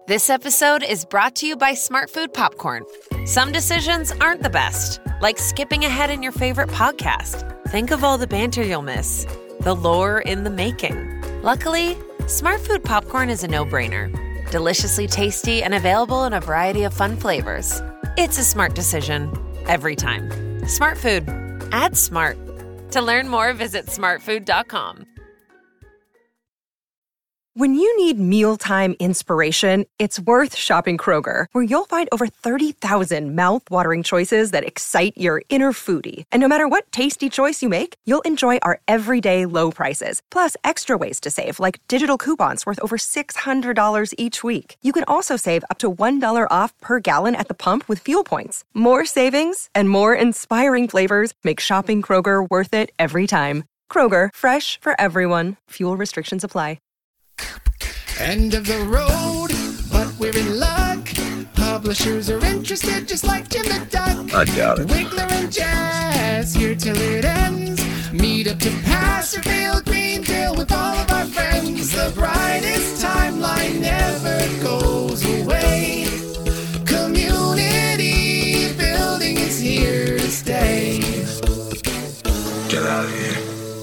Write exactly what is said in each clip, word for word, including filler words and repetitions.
This episode is brought to you by Smart Food Popcorn. Some decisions aren't the best, like skipping ahead in your favorite podcast. Think of all the banter you'll miss, the lore in the making. Luckily, Smart Food Popcorn is a no-brainer. Deliciously tasty and available in a variety of fun flavors. It's a smart decision every time. Smart Food. Add smart. To learn more, visit smart food dot com. When you need mealtime inspiration, it's worth shopping Kroger, where you'll find over thirty thousand mouth-watering choices that excite your inner foodie. And no matter what tasty choice you make, you'll enjoy our everyday low prices, plus extra ways to save, like digital coupons worth over six hundred dollars each week. You can also save up to one dollar off per gallon at the pump with fuel points. More savings and more inspiring flavors make shopping Kroger worth it every time. Kroger, fresh for everyone. Fuel restrictions apply. End of the road, but we're in luck. Publishers are interested, just like Jim the Duck. I doubt it. Wiggler and Jazz, here till it ends. Meet up to Passerville, Greendale with all of our friends. The brightest timeline never goes away. Community building is here to stay. Get out of here.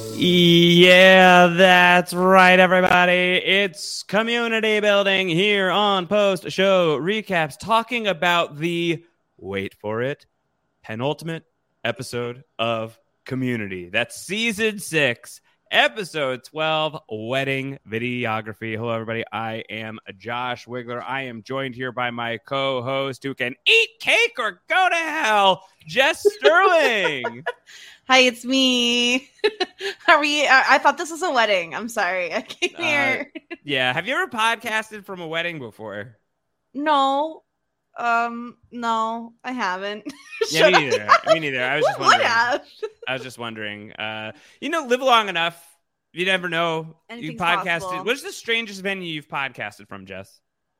Yeah, that's right, everybody. It's community building here on Post Show Recaps, talking about the, wait for it, penultimate episode of Community. That's season six, episode twelve, Wedding Videography. Hello, everybody. I am Josh Wiggler. I am joined here by my co-host who can eat cake or go to hell, Jess Sterling. Hi, it's me. Are we? I, I thought this was a wedding. I'm sorry. I came here. Uh, yeah. Have you ever podcasted from a wedding before? No. Um. No, I haven't. Yeah, me neither. Me neither. I was just wondering. I was just wondering. Uh, you know, live long enough. You never know. Anything's you podcasted. possible. What's the strangest venue you've podcasted from, Jess?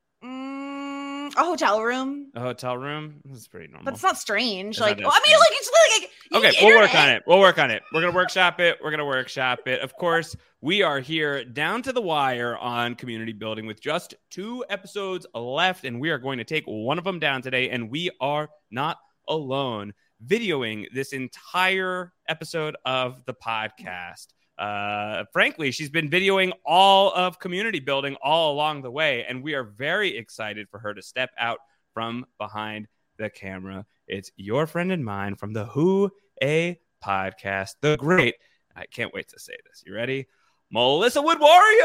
Mm, a hotel room. A hotel room? That's pretty normal. But it's not strange. It's like, not well, that I mean, like it's like. you Okay, need we'll internet. work on it. We'll work on it. We're going to workshop it. We're going to workshop it. Of course, we are here down to the wire on community building with just two episodes left, and we are going to take one of them down today, and we are not alone. Videoing this entire episode of the podcast. Uh, frankly, she's been videoing all of community building all along the way, and we are very excited for her to step out from behind the camera. It's your friend and mine from the Who A podcast, the great, I can't wait to say this. You ready? Melissa Wood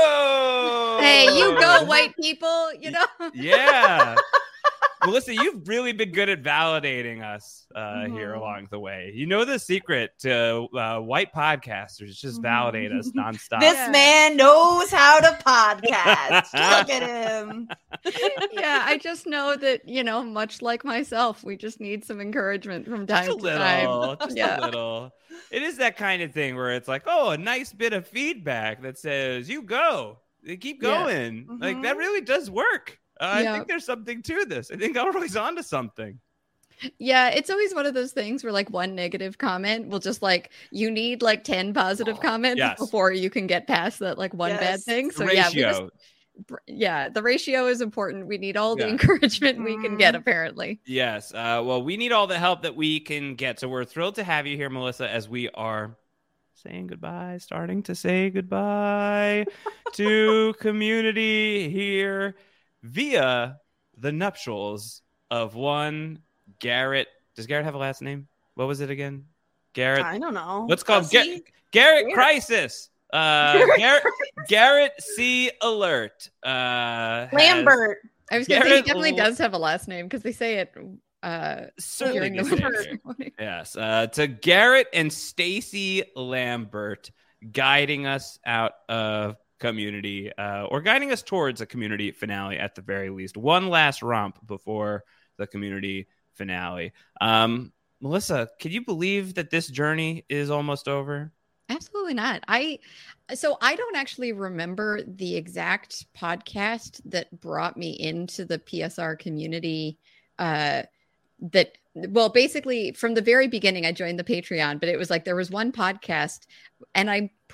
Wario! Hey, you go, white people, you know? Yeah. Melissa, you've really been good at validating us uh, mm-hmm. here along the way. You know the secret to uh, white podcasters, just validate us nonstop. This yeah. man knows how to podcast. Look at him. Yeah, I just know that, you know, much like myself, we just need some encouragement from time just a to little, time. Just yeah. a little. It is that kind of thing where it's like, oh, a nice bit of feedback that says, you go, keep going. Yeah. Mm-hmm. Like, that really does work. Uh, yeah. I think there's something to this. I think Elroy's onto something. Yeah, it's always one of those things where like one negative comment will just like, you need like ten positive oh, comments yes. before you can get past that like one yes. bad thing. So the yeah, ratio. Just, yeah, the ratio is important. We need all the yeah. encouragement we can get, apparently. Yes. Uh, well, we need all the help that we can get. So we're thrilled to have you here, Melissa, as we are saying goodbye, starting to say goodbye to community here via the nuptials of one Garrett. Does Garrett have a last name? What was it again? Garrett. I don't know. What's called Ga- Garrett Garrett Crisis. Uh, Garrett Garrett C. Alert. Uh, Lambert. I was going to say he definitely L- does have a last name because they say it. Uh, Certainly. The yes. Uh, to Garrett and Stacy Lambert guiding us out of community uh, or guiding us towards a community finale at the very least. One last romp before the community finale. Um, Melissa, can you believe that this journey is almost over? Absolutely not. I so I don't actually remember the exact podcast that brought me into the P S R community. Uh, that well, basically from the very beginning, I joined the Patreon, but it was like there was one podcast, and I'm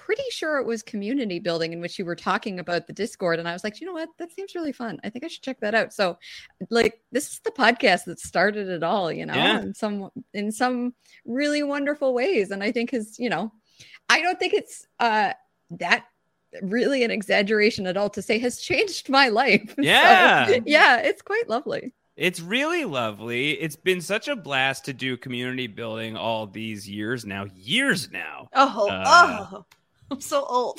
pretty sure it was community building in which you were talking about the Discord. And I was like, you know what? That seems really fun. I think I should check that out. So like, this is the podcast that started it all, you know, Yeah. in some, in some really wonderful ways. And I think is, you know, I don't think it's uh, that really an exaggeration at all to say has changed my life. Yeah. So, yeah, it's quite lovely. It's really lovely. It's been such a blast to do community building all these years now. Years now. Oh, Uh, oh, I'm so old.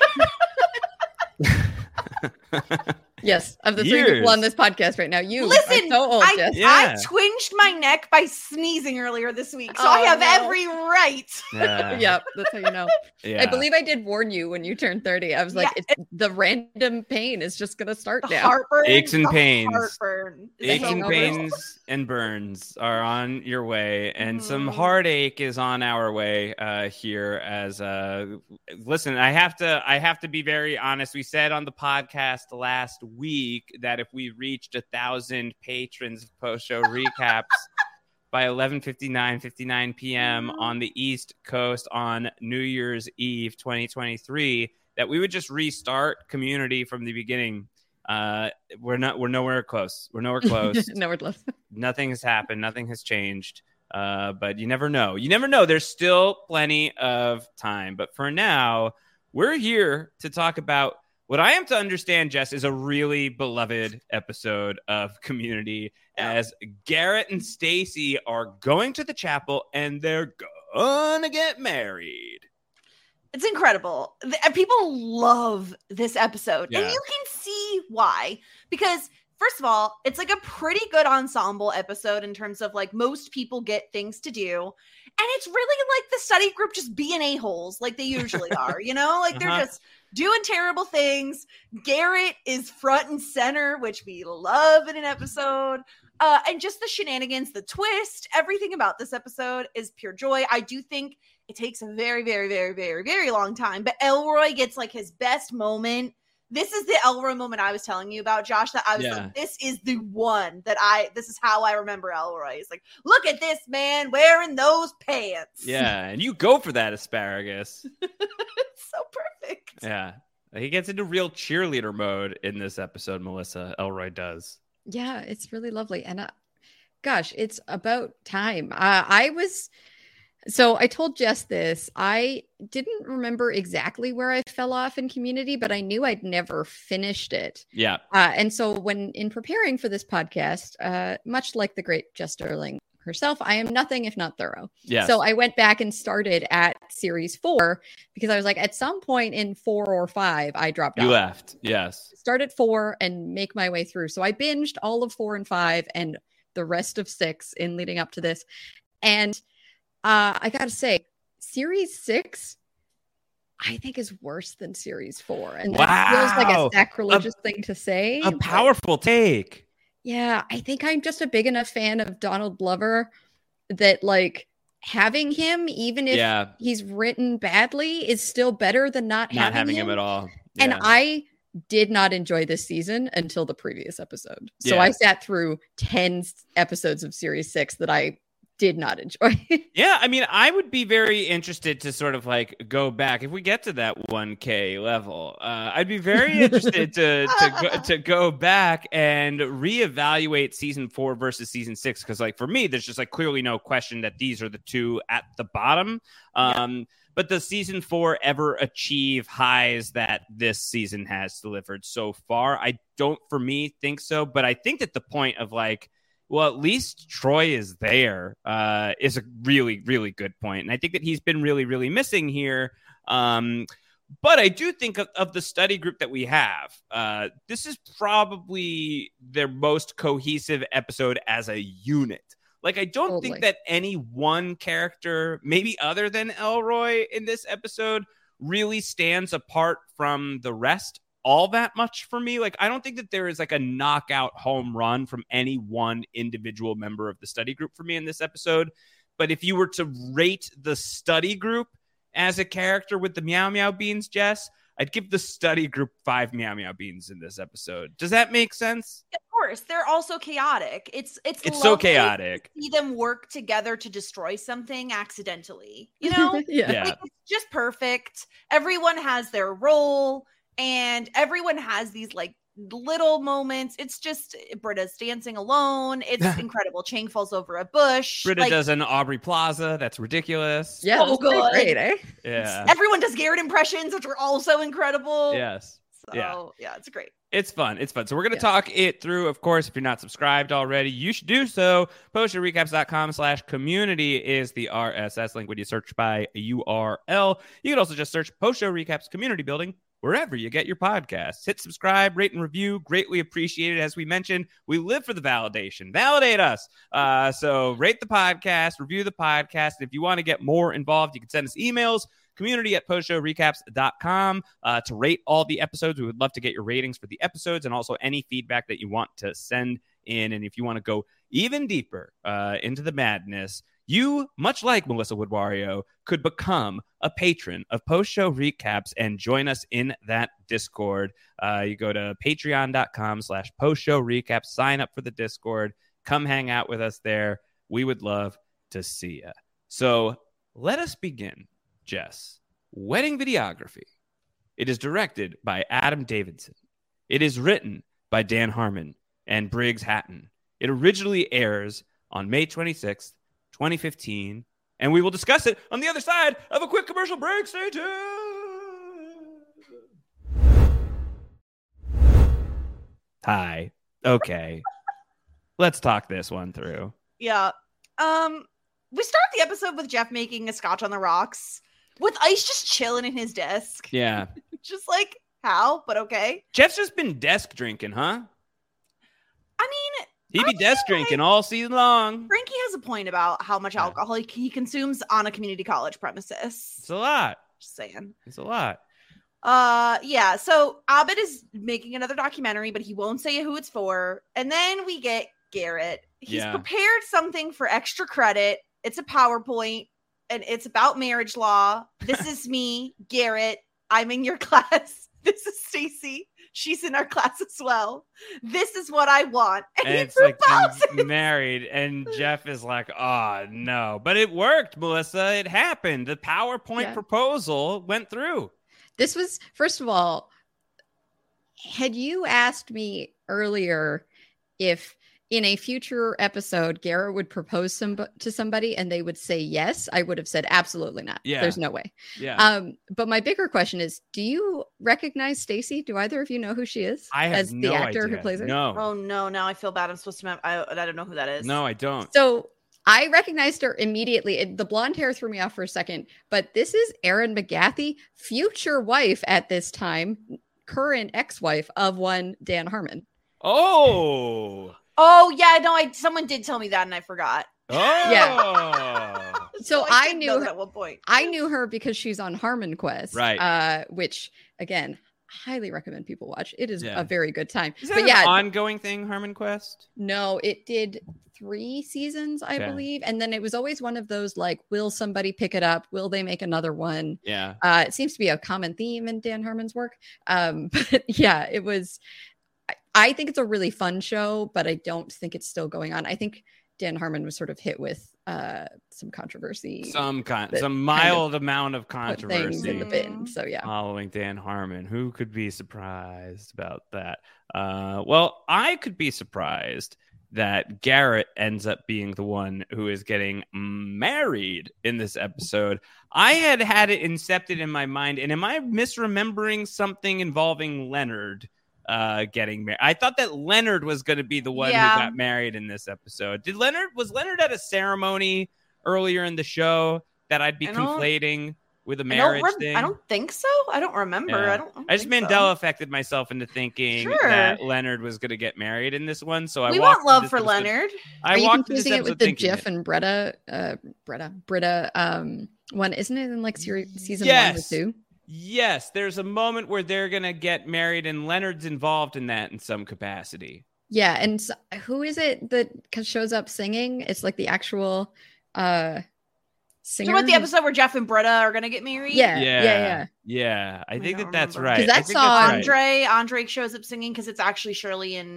Yes, of the three Years. people on this podcast right now, you Listen, are so old, I, Jess. Yeah. I twinged my neck by sneezing earlier this week, so Oh, I have no. every right. Yeah. Yep, that's how you know. Yeah. I believe I did warn you when you turned thirty. I was like, Yeah. it's, the random pain is just going to start The now. heartburn, Aches and the pains. heartburn. is Aches so and hangovers. real. pains and burns are on your way, and some Mhm. heartache is on our way uh, here. As uh, listen, I have to, I have to be very honest. We said on the podcast last week that if we reached a thousand patrons of post-show recaps by eleven fifty-nine fifty-nine p.m. on the East Coast on New Year's Eve twenty twenty-three, that we would just restart community from the beginning. Uh, we're not, we're nowhere close. We're nowhere close. No word left. Nothing has happened. Nothing has changed. Uh, but you never know. You never know. There's still plenty of time. But for now, we're here to talk about what I am to understand, Jess, is a really beloved episode of Community, as Garrett and Stacy are going to the chapel and they're gonna get married. It's incredible. The- uh, People love this episode, Yeah. and you can see why. Because first of all, it's like a pretty good ensemble episode in terms of like most people get things to do, and it's really like the study group just being a-holes like they usually are. You know, like they're Uh-huh. just doing terrible things. Garrett is front and center, which we love in an episode. Uh, and just the shenanigans, the twist, everything about this episode is pure joy. I do think it takes a very, very, very, very, very long time, but Elroy gets like his best moment. This is the Elroy moment I was telling you about, Josh, that I was Yeah. like, this is the one that I, this is how I remember Elroy. It's like, look at this man wearing those pants. Yeah, and you go for that asparagus. It's so perfect. Yeah. He gets into real cheerleader mode in this episode, Melissa. Elroy does. Yeah, it's really lovely. And uh, gosh, it's about time. Uh, I was, so I told Jess this. I didn't remember exactly where I fell off in Community, but I knew I'd never finished it. Yeah. Uh, and so when in preparing for this podcast, uh, much like the great Jess Sterling herself, I am nothing if not thorough. Yes. So I went back and started at series four because I was like, at some point in four or five, I dropped You off. left. Yes. Start at four and make my way through. So I binged all of four and five and the rest of six in leading up to this. And uh, I got to say, series six, I think is worse than series four. And that feels like Wow. a sacrilegious thing to say. A but- powerful take. yeah, I think I'm just a big enough fan of Donald Glover that like having him, even if Yeah. he's written badly, is still better than not, Not having, having him. him at all. And Yeah. I did not enjoy this season until the previous episode. So Yeah. I sat through ten s- episodes of series six that I did not enjoy. Yeah, I mean, I would be very interested to sort of like go back if we get to that one K level. Uh, I'd be very interested to to go, to go back and reevaluate season four versus season six, because like for me, there's just like clearly no question that these are the two at the bottom. Um, But does season four ever achieve highs that this season has delivered so far? I don't, for me, think so. But I think that the point of like, well, at least Troy is there, uh, is a really, really good point. And I think that he's been really, really missing here. Um, but I do think of, of the study group that we have. Uh, this is probably their most cohesive episode as a unit. Like, I don't Totally. think that any one character, maybe other than Elroy in this episode, really stands apart from the rest all that much for me. Like, I don't think that there is like a knockout home run from any one individual member of the study group for me in this episode. But if you were to rate the study group as a character with the Meow Meow Beans, Jess, I'd give the study group five Meow Meow Beans in this episode. Does that make sense? Of course, they're also chaotic. It's it's It's so lovely chaotic. to see them work together to destroy something accidentally. You know, yeah. Yeah. like, it's just perfect. Everyone has their role, and everyone has these like little moments. It's just Britta's dancing alone. It's incredible. Chang falls over a bush. Britta like, does an Aubrey Plaza. That's ridiculous. Yeah, So that's pretty good. great, eh? Yeah. Everyone does Garrett impressions, which are also incredible. Yes. So yeah. yeah, it's great. It's fun. It's fun. So we're going to Yeah. talk it through. Of course, if you're not subscribed already, you should do so. Postshowrecaps.com slash community is the R S S link when you search by U R L. You can also just search Post Show Recaps Community Building wherever you get your podcasts. Hit subscribe, rate, and review. Greatly appreciated. As we mentioned, we live for the validation. Validate us. Uh, so rate the podcast, review the podcast. If you want to get more involved, you can send us emails. Community at postshowrecaps dot com uh, to rate all the episodes. We would love to get your ratings for the episodes and also any feedback that you want to send in. And if you want to go even deeper uh, into the madness, you, much like Melissa Woodwario, could become a patron of Post Show Recaps and join us in that Discord. Uh, you go to patreon.com slash Post Show Recaps, sign up for the Discord, come hang out with us there. We would love to see you. So let us begin. Jess, Wedding Videography. It is directed by Adam Davidson. It is written by Dan Harmon and Briggs Hatton. It originally airs on May twenty-sixth, twenty fifteen, and we will discuss it on the other side of a quick commercial break. Stay tuned. Hi. Okay. Let's talk this one through. Yeah. Um, we start the episode with Jeff making a scotch on the rocks with Ice just chilling in his desk. Yeah. Just like, how? But okay. Jeff's just been desk drinking, huh? I mean, He be desk drinking all season long. Frankie has a point about how much Yeah. alcohol he, he consumes on a community college premises. It's a lot. Just saying. It's a lot. Uh, yeah. So Abed is making another documentary, but he won't say who it's for. And then we get Garrett. He's Yeah. prepared something for extra credit. It's a PowerPoint, and it's about marriage law. This is me, Garrett. I'm in your class. This is Stacy. She's in our class as well. This is what I want. And, And he it's like proposes. I'm married, and Jeff is like, "Oh no!" But it worked, Melissa. It happened. The PowerPoint Yeah. proposal went through. This was, first of all, had you asked me earlier if in a future episode Garrett would propose some to somebody and they would say yes, I would have said absolutely not. Yeah. There's no way. Yeah, Um, but my bigger question is, do you recognize Stacy? Do either of you know who she is? I have as no the actor idea. who plays her? No, Oh no, now I feel bad. I'm supposed to mem- I, I don't know who that is. no, I don't. So I recognized her immediately. It, the blonde hair threw me off for a second, but this is Erin McGathy, future wife at this time, current ex-wife of one Dan Harmon. Oh, Oh yeah, no, I someone did tell me that and I forgot. oh, Yeah. So I did knew know her- that at one point. I knew her because she's on Harmon Quest, Right. Uh, which again, highly recommend people watch. It is Yeah. a very good time. Is that But an yeah, ongoing thing, Harmon Quest? no, it did three seasons, I Okay. believe, and then it was always one of those like, will somebody pick it up? Will they make another one? Yeah, Uh, it seems to be a common theme in Dan Harmon's work. Um, but yeah, it was. I, I think it's a really fun show, but I don't think it's still going on. I think Dan Harmon was sort of hit with uh, some controversy, some kind, that some kind of mild amount of put things in the controversy bin. So yeah, following Dan Harmon. Who could be surprised about that? Uh, well, I could be surprised that Garrett ends up being the one who is getting married in this episode. I had had it incepted in my mind, and am I misremembering something involving Leonard uh, getting married? I thought that Leonard was going to be the one Yeah. who got married in this episode. Did Leonard, was Leonard at a ceremony earlier in the show that I'd be I don't- conflating with a I don't, marriage rem- thing? I don't think so. I don't remember. Yeah. I don't. I, don't I just think Mandela so. affected myself into thinking Sure. that Leonard was going to get married in this one. So I We walked want love this for episode- Leonard. I are you walked through this confusing it episode with the thinking Jeff it. and Bretta, uh, Bretta, Britta um, one? Isn't it in like series, season Yes. one or two? Yes, there's a moment where they're going to get married, and Leonard's involved in that in some capacity. Yeah, and so, who is it that c- shows up singing? It's like the actual uh So singer. about the who's- episode where Jeff and Britta are gonna get married? Yeah, Yeah, yeah, yeah. yeah. I I think don't that that's remember. right. 'Cause I that think song- that's right. Andre Andre shows up singing because it's actually Shirley and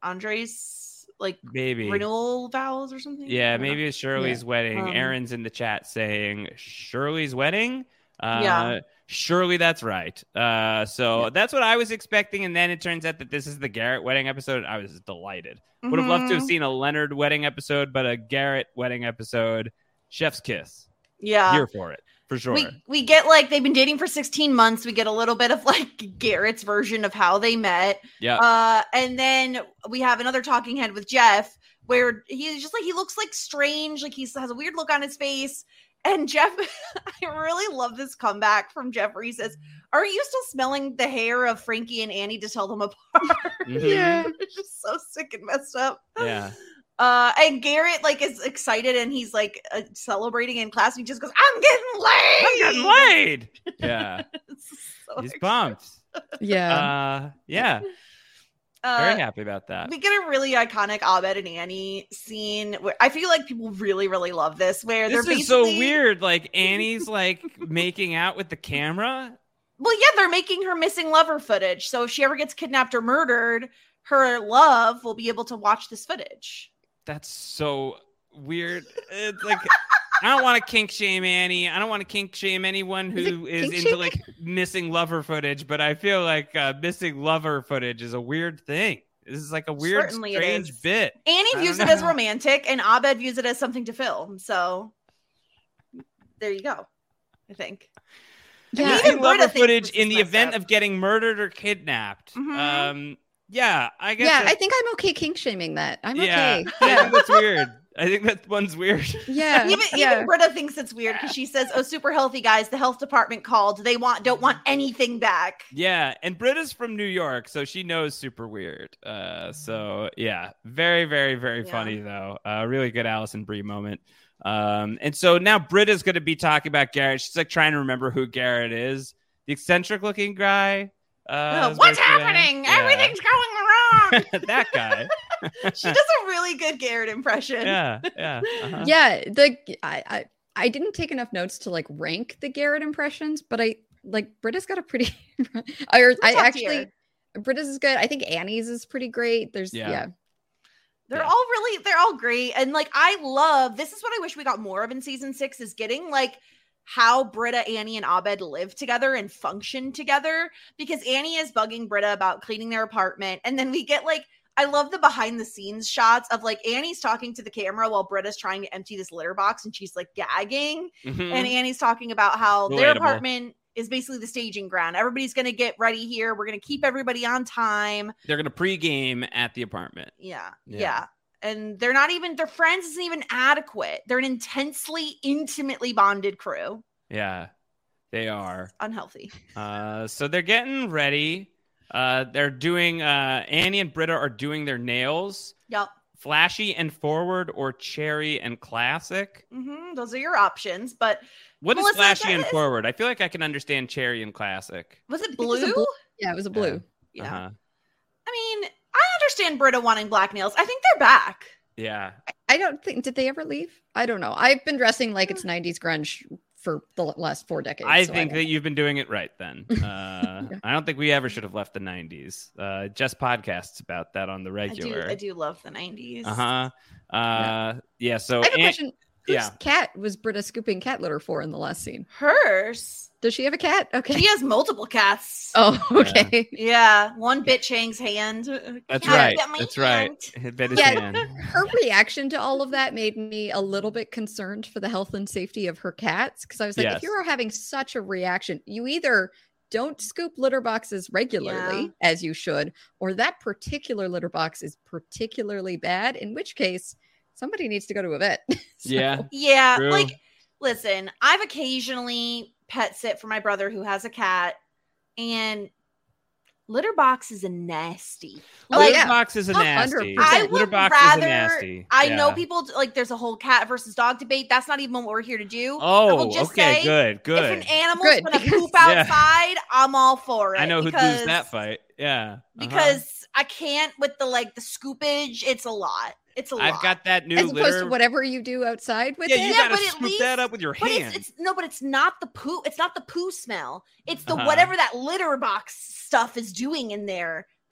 Andre's like Maybe. renewal vows or something. Yeah, I don't know. maybe it's Shirley's Yeah. wedding. Um, Aaron's in the chat saying Shirley's wedding. Uh, Yeah. Surely that's right. Uh, so Yeah. that's what I was expecting, and then it turns out that this is the Garrett wedding episode. I was delighted. Would have loved to have Mhm. seen a Leonard wedding episode, but a Garrett wedding episode. Chef's kiss. Yeah. Here for it, for sure. We we get like they've been dating for sixteen months. We get a little bit of like Garrett's version of how they met. yeah. Uh, and then we have another talking head with Jeff where he's just like he looks like strange, like he has a weird look on his face. And Jeff, I really love this comeback from Jeff where he says, "Aren't you still smelling the hair of Frankie and Annie to tell them apart?" Mhm. Yeah. It's just so sick and messed up. Yeah. Uh, and Garrett like is excited and he's like uh, celebrating in class. And he just goes, "I'm getting laid. I'm getting laid. Yeah. It's so He's exciting. pumped. Yeah. Uh, yeah. Uh, Very happy about that. We get a really iconic Abed and Annie scene where I feel like people really, really love this. Where This they're is so basically- weird. Like Annie's like making out with the camera. Well, yeah, they're making her missing lover footage. So if she ever gets kidnapped or murdered, her love will be able to watch this footage. That's so weird. It's like I don't want to kink shame Annie. I don't want to kink shame anyone Is it who is kink into shaming? like missing lover footage, but I feel like uh, missing lover footage is a weird thing. This is like a weird, Certainly it strange is. bit. Annie I views don't it as know. romantic, and Abed views it as something to film. So there you go. I think. Yeah. even Missing lover Britta thinks footage this in is the messed event up. of getting murdered or kidnapped. Mhm. Um, yeah, I guess. yeah, that- I think I'm okay kink shaming that. I'm yeah, okay. I Yeah. think that's weird. I think that one's weird. Yeah. Even, yeah. even Britta thinks it's weird because she says, "Oh, super healthy guys, the health department called. They want don't want anything back." Yeah, and Britta's from New York, so she knows super weird. Uh, so yeah, very, very, very Yeah. funny though. Uh, really good Allison Brie moment. Um, and so now Britta's going to be talking about Garrett. She's like trying to remember who Garrett is, the eccentric-looking guy. Uh, Oh, is what's basically him. happening? Yeah. Everything's going wrong. that guy. She does a really good Garrett impression. Yeah, yeah, uh-huh. Yeah, the I, I I didn't take enough notes to like rank the Garrett impressions, but I like Britta's got a pretty. or I top actually tier. Britta's is good. I think Annie's is pretty great. There's Yeah. yeah, They're Yeah. all really, they're all great. And like, I love, this is what I wish we got more of in season six is getting like how Britta, Annie, and Abed live together and function together because Annie is bugging Britta about cleaning their apartment. And then we get like, I love the behind the scenes shots of like Annie's talking to the camera while Britta's trying to empty this litter box and she's like gagging. Mhm. And Annie's talking about how their Relatable. apartment is basically the staging ground. Everybody's going to get ready here. We're going to keep everybody on time. They're going to pregame at the apartment. Yeah, Yeah. yeah. And they're not even, their friends isn't even adequate. They're an intensely, intimately bonded crew. Yeah, they are. Unhealthy. Uh, so they're getting ready. Uh, they're doing, uh, Annie and Britta are doing their nails. Yep. Flashy and forward or cherry and classic. hmm Those are your options. But What is Melissa, flashy and that is- forward? I feel like I can understand cherry and classic. was it it was a blue? blue- yeah, it was a blue. Yeah. Uh-huh. I mean, I understand Britta wanting black nails. I think they're back. Yeah. I don't think did they ever leave? I don't know. I've been dressing like it's nineties grunge for the last four decades. I so think don't that know. you've been doing it right then. Uh, I don't think we ever should have left the nineties. Uh, just podcasts about that on the I do, regular. I do love the nineties. Uh-huh. Uh, yeah. So, I have a An- question. Whose yeah. cat was Britta scooping cat litter for in the last scene? Hers. Does she have a cat? Okay. She has multiple cats. Oh, okay. Yeah. One bit Chang's hand. That's Cat right. bit my That's right. hand. It bit his Yeah. hand. Her reaction to all of that made me a little bit concerned for the health and safety of her cats because I was like, Yes. if you are having such a reaction, you either don't scoop litter boxes regularly Yeah. as you should, or that particular litter box is particularly bad, in which case somebody needs to go to a vet. So- Yeah. Yeah, True. like listen, I've occasionally pet sit for my brother who has a cat, and litter box is a nasty. Oh, Like, yeah. Box is a one nasty. hundred I percent. would Litter box rather. is a nasty. I know Yeah. people like there's a whole cat versus dog debate. That's not even what we're here to do. I Oh, will just okay. say, Good. If Good. an animal's Good, gonna because- poop Yeah. outside, I'm all for it. I know who'd because, lose that fight. Yeah. Uh-huh. because I can't with the like the scoopage. It's a lot. It's a lot. I've got that new As opposed litter. to whatever you do outside with yeah, it. you Yeah, gotta but at scoop least- that up with your But hand. it's, it's no, but it's not the poo. It's not the poo smell. It's the Uh-huh. whatever that litter box stuff is doing in there.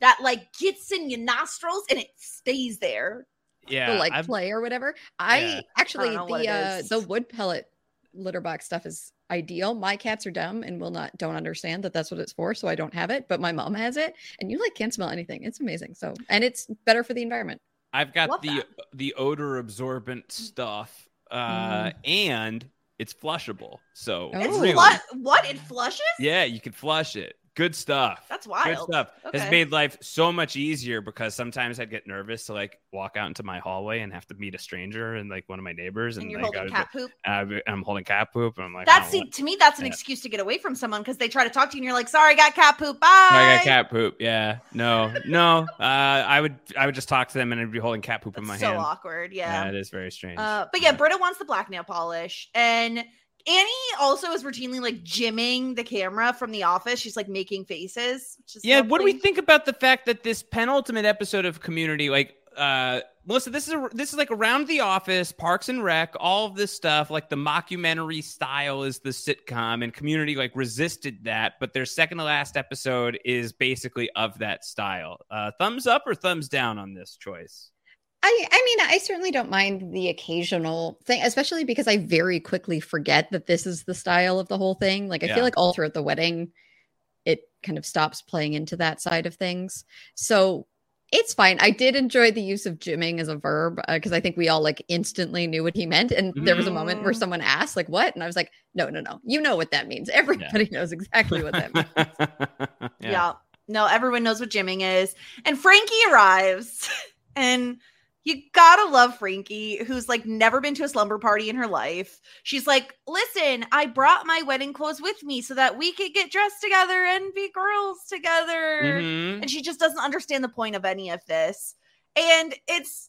that like gets in your nostrils and it stays there. Yeah, the like I've- play or whatever. I Yeah. actually I don't know what the it uh is. the wood pellet litter box stuff is ideal. My cats are dumb and will not don't understand that that's what it's for, so I don't have it. But my mom has it, and you like can't smell anything. It's amazing. So and it's better for the environment. I've got Love the that. the odor absorbent stuff, uh, Mm. and it's flushable. So Oh. It's really, flu- what it flushes? yeah, you can flush it. Good stuff. That's Good wild. stuff. Has Okay. made life so much easier because sometimes I'd get nervous to like walk out into my hallway and have to meet a stranger and like one of my neighbors, and, And you're like, holding I- cat poop. uh, I'm holding cat poop, and I'm like, That's oh, see, to me, that's an Yeah. excuse to get away from someone because they try to talk to you and you're like, sorry, I got cat poop. Bye. I got cat poop. Yeah, no, no. Uh, I would, I would just talk to them, and I'd be holding cat poop in my That's so hand. awkward. Yeah, Yeah. it is very strange. Uh, but yeah, Britta wants the black nail polish. And Annie also is routinely like gymming the camera from The Office. She's like making faces. Which is Yeah, what do we lovely. think about the fact that this penultimate episode of Community, like, uh, Melissa, this is a, this is like around The Office, Parks and Rec, all of this stuff, like the mockumentary style is the sitcom, and Community like resisted that, but their second to last episode is basically of that style. Uh, thumbs up or thumbs down on this choice? I, I mean, I certainly don't mind the occasional thing, especially because I very quickly forget that this is the style of the whole thing. Like, I Yeah. feel like all throughout the wedding, it kind of stops playing into that side of things. So it's fine. I did enjoy the use of gymming as a verb because I think we all like instantly knew what he meant. And there was a moment where Mhm. someone asked, like, what? And I was like, no, no, no. You know what that means. Everybody knows exactly what that means. yeah. Yeah. No, everyone knows what gymming is. And Frankie arrives. And you gotta love Frankie, who's like never been to a slumber party in her life. She's like, listen, I brought my wedding clothes with me so that we could get dressed together and be girls together. Mhm. And she just doesn't understand the point of any of this. And it's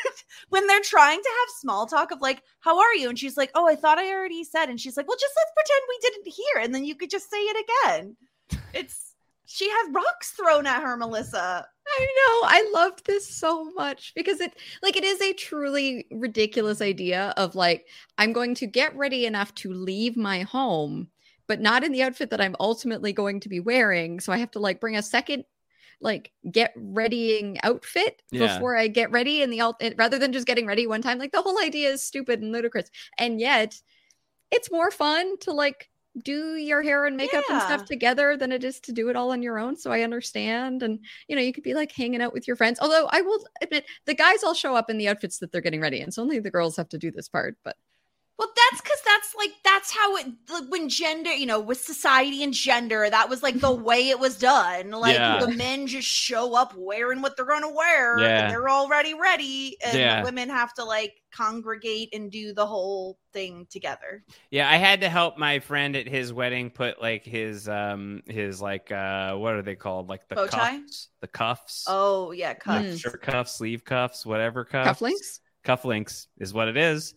when they're trying to have small talk of like, how are you? And she's like, oh, I thought I already said. And she's like, well, just let's pretend we didn't hear. And then you could just say it again. It's, she has rocks thrown at her, Melissa. I know. I loved this so much because it like it is a truly ridiculous idea of like I'm going to get ready enough to leave my home, but not in the outfit that I'm ultimately going to be wearing. So I have to like bring a second like get readying outfit Yeah. before I get ready in the alt rather than just getting ready one time. Like the whole idea is stupid and ludicrous. And yet it's more fun to like do your hair and makeup and stuff Yeah. together than it is to do it all on your own. So I understand. And, you know, you could be like hanging out with your friends. Although I will admit the guys all show up in the outfits that they're getting ready in. So only the girls have to do this part. But Well, that's because that's like that's how it like, when gender, you know, with society and gender, that was like the way it was done. Like Yeah. the men just show up wearing what they're gonna wear, Yeah. and they're already ready, and Yeah. the women have to like congregate and do the whole thing together. Yeah, I had to help my friend at his wedding put like his um his like uh what are they called? Like the Bow tie? cuffs. The cuffs. Oh yeah, Like cut. Mm. shirt cuffs, sleeve cuffs, whatever cuffs. cufflinks? Cufflinks is what it is.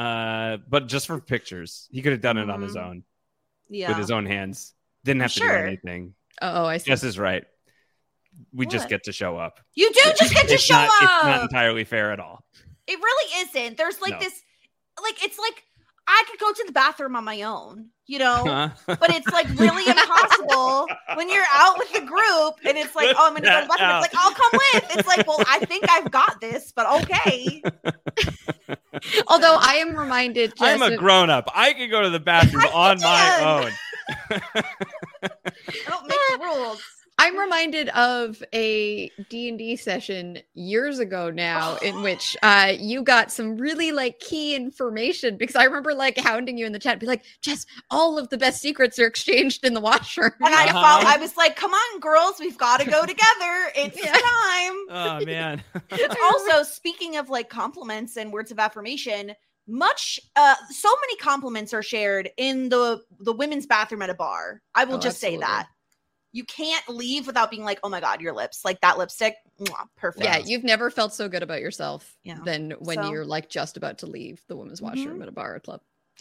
Uh but just for pictures. He could have done it on his Mhm. own Yeah, with his own hands. Didn't have to Sure. do anything. Oh, I see. Just is right. We just What? get to show up. you do just get to It's show not, up. It's not entirely fair at all. It really isn't. There's like No. this, like it's like I could go to the bathroom on my own, you know. Huh? But it's like really impossible when you're out with the group and it's like, oh, I'm gonna go to the bathroom. It's like, I'll come with. It's like, well, I think I've got this, but okay. Although I am reminded. I'm Jess, a of- grown up. I can go to the bathroom on my can. own. I don't make the rules. I'm reminded of a D and D session years ago now in which uh, you got some really like key information because I remember like hounding you in the chat, be like, Jess, all of the best secrets are exchanged in the washroom. And I Uh-huh. felt I was like, come on, girls, we've got to go together. It's Yeah. time. Oh man. Also, speaking of like compliments and words of affirmation, much uh so many compliments are shared in the the women's bathroom at a bar. I will Oh, just absolutely. say that. You can't leave without being like, oh my God, your lips, like that lipstick. Mwah, perfect. Yeah, you've never felt so good about yourself Yeah. than when So- you're like just about to leave the women's washroom at a bar or club.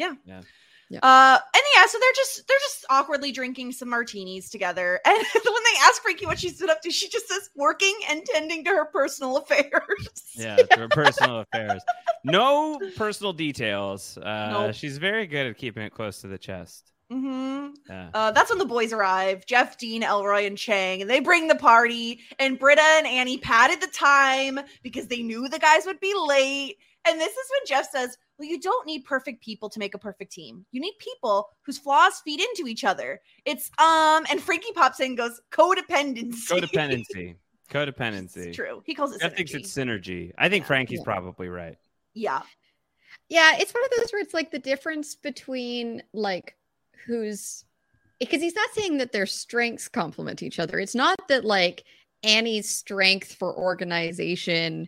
Uh, and yeah, so they're just they're just awkwardly drinking some martinis together. And when they ask Frankie what she's been up to, she just says working and tending to her personal affairs. Yeah, to her personal affairs. No personal details. Uh, Nope. She's very good at keeping it close to the chest. Mm-hmm. Yeah. Uh, that's when the boys arrive. Jeff, Dean, Elroy, and Chang. And they bring the party. And Britta and Annie padded the time because they knew the guys would be late. And this is when Jeff says, well, you don't need perfect people to make a perfect team. You need people whose flaws feed into each other. It's, um, and Frankie pops in and goes, codependency. Codependency. Codependency. It's true. He calls it Jeff synergy. thinks it's synergy. I think Yeah. Frankie's Yeah. probably right. Yeah. Yeah, it's one of those where it's like the difference between like who's because he's not saying that their strengths complement each other. It's not that like Annie's strength for organization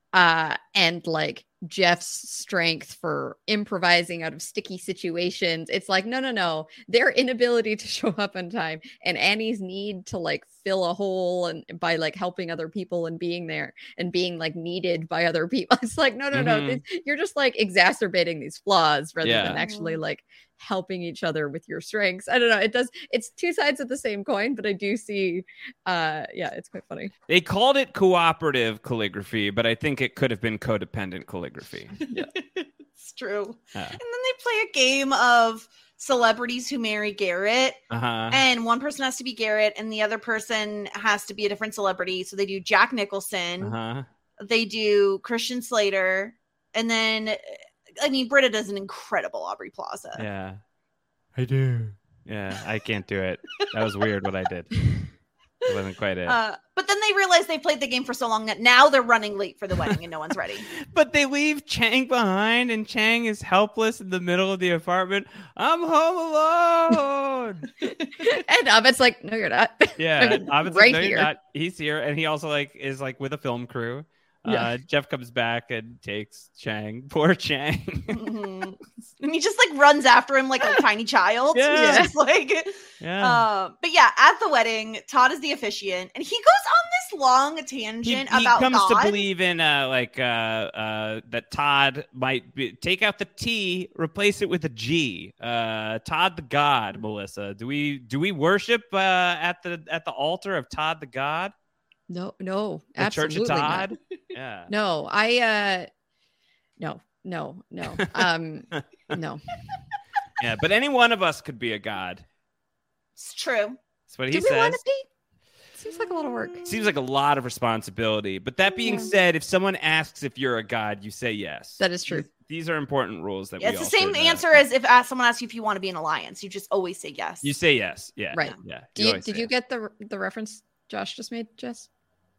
uh and like Jeff's strength for improvising out of sticky situations. It's like, no, no, no. Their inability to show up on time and Annie's need to like fill a hole and by like helping other people and being there and being like needed by other people. It's like, no, no, no. Mhm. This, you're just like exacerbating these flaws rather Yeah. than actually like helping each other with your strengths. I don't know. It does. It's two sides of the same coin, but I do see. Uh, yeah, it's quite funny. They called it cooperative calligraphy, but I think it could have been codependent calligraphy. It's true. Yeah. And then they play a game of celebrities who marry Garrett. Uh-huh. And one person has to be Garrett and the other person has to be a different celebrity. So they do Jack Nicholson. Uh-huh. They do Christian Slater. And then, I mean, Britta does an incredible Aubrey Plaza. Yeah. I do. Yeah, I can't do it. That was weird what I did. It wasn't quite it. Uh, but then they realize they played the game for so long that now they're running late for the wedding and no one's ready. But they leave Chang behind, and Chang is helpless in the middle of the apartment. I'm home alone. And Abed's like, no, you're not. Yeah, Abed's Right like, no, you're here. not. He's here, and he also like is like with a film crew. Uh, Yeah. Jeff comes back and takes Chang. Poor Chang. Mhm. And he just like runs after him like a tiny child. Yeah. He's just like, Yeah. uh, but yeah, at the wedding, Todd is the officiant, and he goes on this long he, tangent he about comes God. to believe in uh like uh uh that Todd might be, take out the T, replace it with a G. Uh Todd the God, Melissa. Do we do we worship uh at the at the altar of Todd the God? No, no, The absolutely Church of not. Todd? Yeah. No, I uh no, no, no. Um no. Yeah, but any one of us could be a god. It's true. That's what Do he we want says. to be? Seems like a lot of work. Seems like a lot of responsibility. But that being Yeah. said, if someone asks if you're a god, you say yes. That is true. These, these are important rules that Yeah, we it's the all same should, uh, answer as if uh, someone asks you if you want to be in an alliance. You just always say yes. You say yes. Yeah. Right. Yeah. Do you always did say you yes. get the the reference Josh just made, Jess?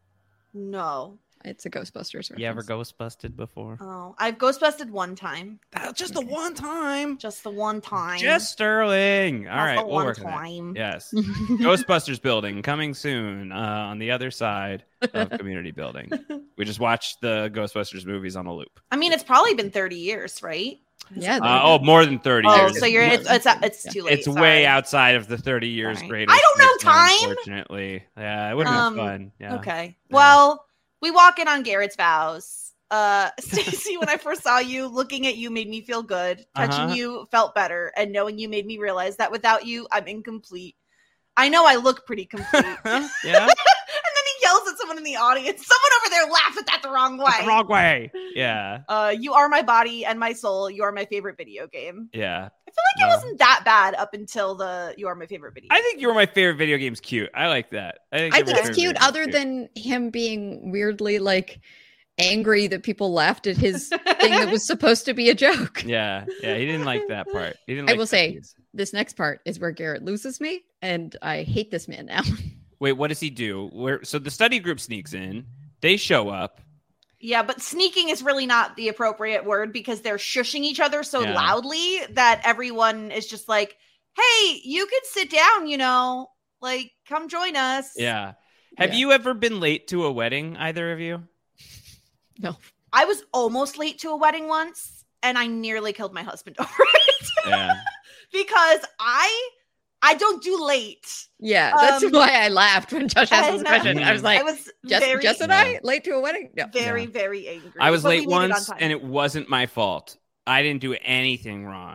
No. It's a Ghostbusters reference. You ever ghost busted before? Oh, I've ghostbusted one time. That, just the one time. Just the one time. Just Sterling. All Just right, the we'll one work on that. time. Yes. Ghostbusters building coming soon uh, on the other side of community building. We just watched the Ghostbusters movies on a loop. I mean, it's probably been thirty years, right? Yeah. Uh, oh, more than thirty Oh, years. so you're More- it's it's it's too late. It's sorry. way outside of the thirty years Sorry. greatest. I don't know hits, time. Unfortunately, yeah, it would have Um, been fun. Yeah. Okay. Yeah. Well, we walk in on Garrett's vows. Uh, Stacey, when I first saw you, looking at you made me feel good. Touching Uh-huh. you felt better, and knowing you made me realize that without you, I'm incomplete. I know I look pretty complete. And Yeah. then he yells at someone in the audience. Someone over there laughed at that the wrong way. That's the wrong way. Yeah. Uh, you are my body and my soul. You are my favorite video game. Yeah. I feel like No. it wasn't that bad up until the you are my favorite video. I think you were my favorite video game's cute. I like that. I think, I you're think my it's favorite cute video other game's than him being weirdly like angry that people laughed at his thing that was supposed to be a joke. Yeah. Yeah. He didn't like that part. He didn't I like will say cookies. this next part is where Garrett loses me and I hate this man now. Wait, what does he do? Where so the study group sneaks in, they show up. Yeah, but sneaking is really not the appropriate word because they're shushing each other so Yeah. loudly that everyone is just like, hey, you can sit down, you know, like come join us. Yeah. Have Yeah. you ever been late to a wedding, either of you? No. I was almost late to a wedding once and I nearly killed my husband over it Yeah. because I I don't do late. Yeah, that's Um, why I laughed when Josh asked I this know. question. I was like, I was Jess, very, Jess and Yeah. I late to a wedding? No. very, Yeah. very angry. I was but we late made it on once time. and it wasn't my fault. I didn't do anything wrong.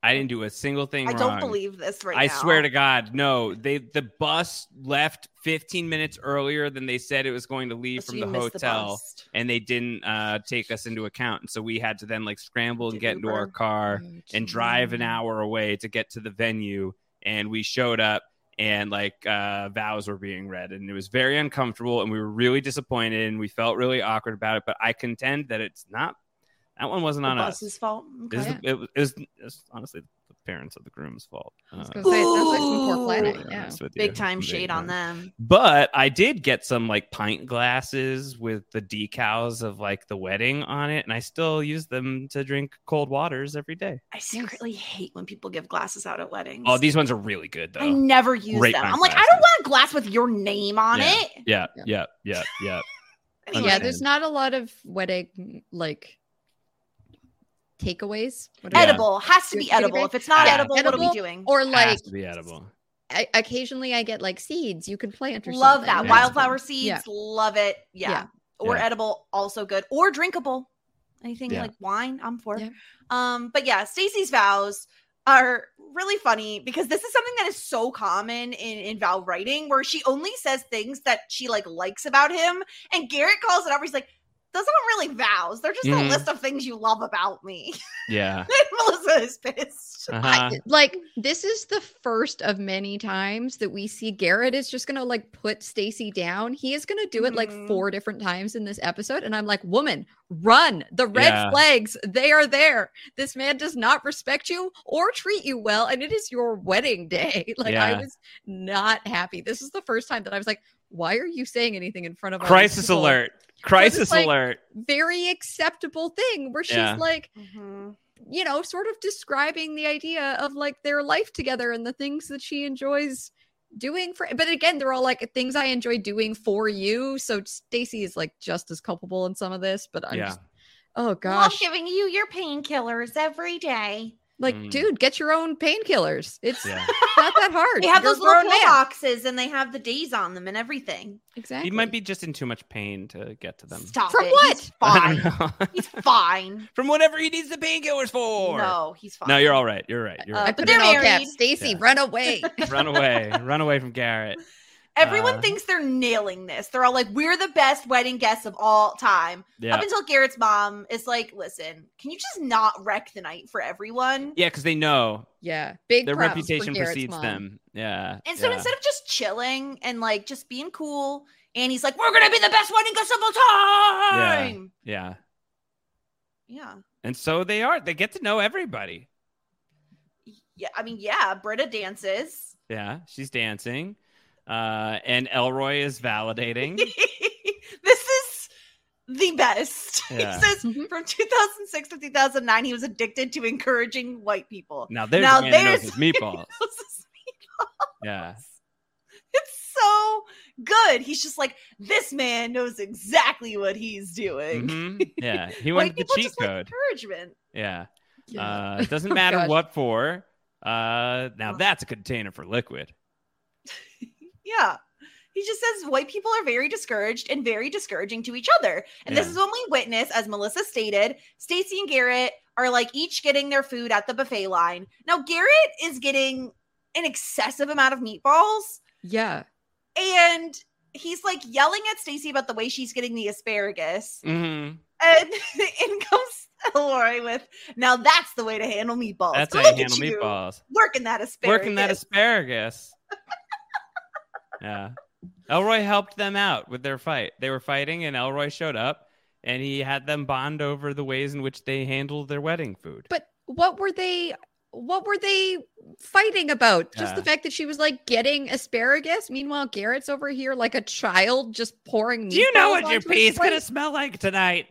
I didn't do a single thing I wrong. don't believe this right I now. swear to God, no. They the bus left fifteen minutes earlier than they said it was going to leave So from you the missed the hotel, bus. and they didn't uh, take us into account. And so we had to then like scramble and Did get into our Uber. car Oh, and drive an geez. hour away to get to the venue. And we showed up, and like uh, vows were being read, and it was very uncomfortable, and we were really disappointed, and we felt really awkward about it. But I contend that it's not. That one wasn't The on bus's us. fault. It was, Okay. the, it, was, it, was, it was honestly the parents of the groom's fault. I was Uh, gonna say, it sounds like some poor Ooh. planning. to be Yeah. honest with you. Big time Big shade on time. them. But I did get some like pint glasses with the decals of like the wedding on it, and I still use them to drink cold waters every day. I secretly hate when people give glasses out at weddings. Oh, these ones are really good though. I never use Great them. pint I'm like, I glasses. don't want a glass with your name on Yeah. it. Yeah, Yeah. yeah, yeah, yeah. Anyway, Yeah, there's Understand. not a lot of wedding like takeaways. What are Yeah. they- edible has to be Take a edible. break? If it's not Yeah. edible, what are we Edible doing? Or Has like to be edible. I, occasionally I get like seeds you can plant or Love something. that. Yeah. Wildflower seeds, Yeah. love it. Yeah. Yeah. Or Yeah. edible, also good. Or drinkable. Anything Yeah. like wine, I'm for. Yeah. Um, but yeah, Stacey's vows are really funny because this is something that is so common in, in vow writing where she only says things that she like likes about him. And Garrett calls it up. He's like, those aren't really vows. They're just Mhm. a list of things you love about me. Yeah. And Melissa is pissed. Uh-huh. I, like this is the first of many times that we see Garrett is just gonna like put Stacy down. He is gonna do it like Mhm. four different times in this episode, and I'm like, woman, run! The red Yeah. flags, they are there. This man does not respect you or treat you well, and it is your wedding day. Like I Yeah. was not happy. This is the first time that I was like, why are you saying anything in front of all these Crisis people? alert. Crisis like- alert. Very acceptable thing where she's Yeah. like, Mhm. you know, sort of describing the idea of like their life together and the things that she enjoys doing for. But again, they're all like things I enjoy doing for you. So Stacey is like just as culpable in some of this, but I'm Yeah. just, oh gosh, giving you your painkillers every day. like, Mm. dude, get your own painkillers. It's Yeah. not that hard. They have You're those a little grown pill man. boxes and they have the days on them and everything. Exactly. He might be just in too much pain to get to them. Stop From it. what? He's I fine. don't know. He's fine. From whatever he needs the painkillers for. No, he's fine. No, you're all right. You're right. You're Uh, I right. but put they're in all married. caps. Stacy, Yeah. run away. Run away. Run away from Garrett. Everyone Uh, thinks they're nailing this. They're all like, we're the best wedding guests of all time. Yeah. Up until Garrett's mom is like, listen, can you just not wreck the night for everyone? Yeah, because they know Yeah, big their props for reputation Garrett's precedes mom. them. Yeah. And so yeah. instead of just chilling and like just being cool, and he's like, we're going to be the best wedding guests of all time. Yeah. Yeah. And so they are. They get to know everybody. Yeah. I mean, yeah, Britta dances. Yeah. She's dancing. Uh, and Elroy is validating. This is the best. Yeah. He says Mhm. from two thousand six to two thousand nine, he was addicted to encouraging white people. Now there's Now a man who knows there's- his meatballs. This is- Yeah. It's so good. He's just like, this man knows exactly what he's doing. Mhm. Yeah. He White wanted the people cheat just like code. encouragement. Yeah. Yeah. Uh, it doesn't Oh, matter gosh. what for. Uh, now that's a container for liquid. Yeah. He just says white people are very discouraged and very discouraging to each other. And this Yeah. is when we witness, as Melissa stated, Stacey and Garrett are like each getting their food at the buffet line. Now, Garrett is getting an excessive amount of meatballs, Yeah. and he's like yelling at Stacey about the way she's getting the asparagus. Mm-hmm. And in comes Elroy with, now that's the way to handle meatballs. That's how Look you at handle you, meatballs. Working that asparagus. Working that asparagus. Yeah. Elroy helped them out with their fight. They were fighting, and Elroy showed up, and he had them bond over the ways in which they handled their wedding food. But what were they what were they fighting about? Just the Yeah. fact that she was like getting asparagus. Meanwhile, Garrett's over here like a child just pouring Do you know meatballs what your onto his pea's gonna plate. smell like tonight?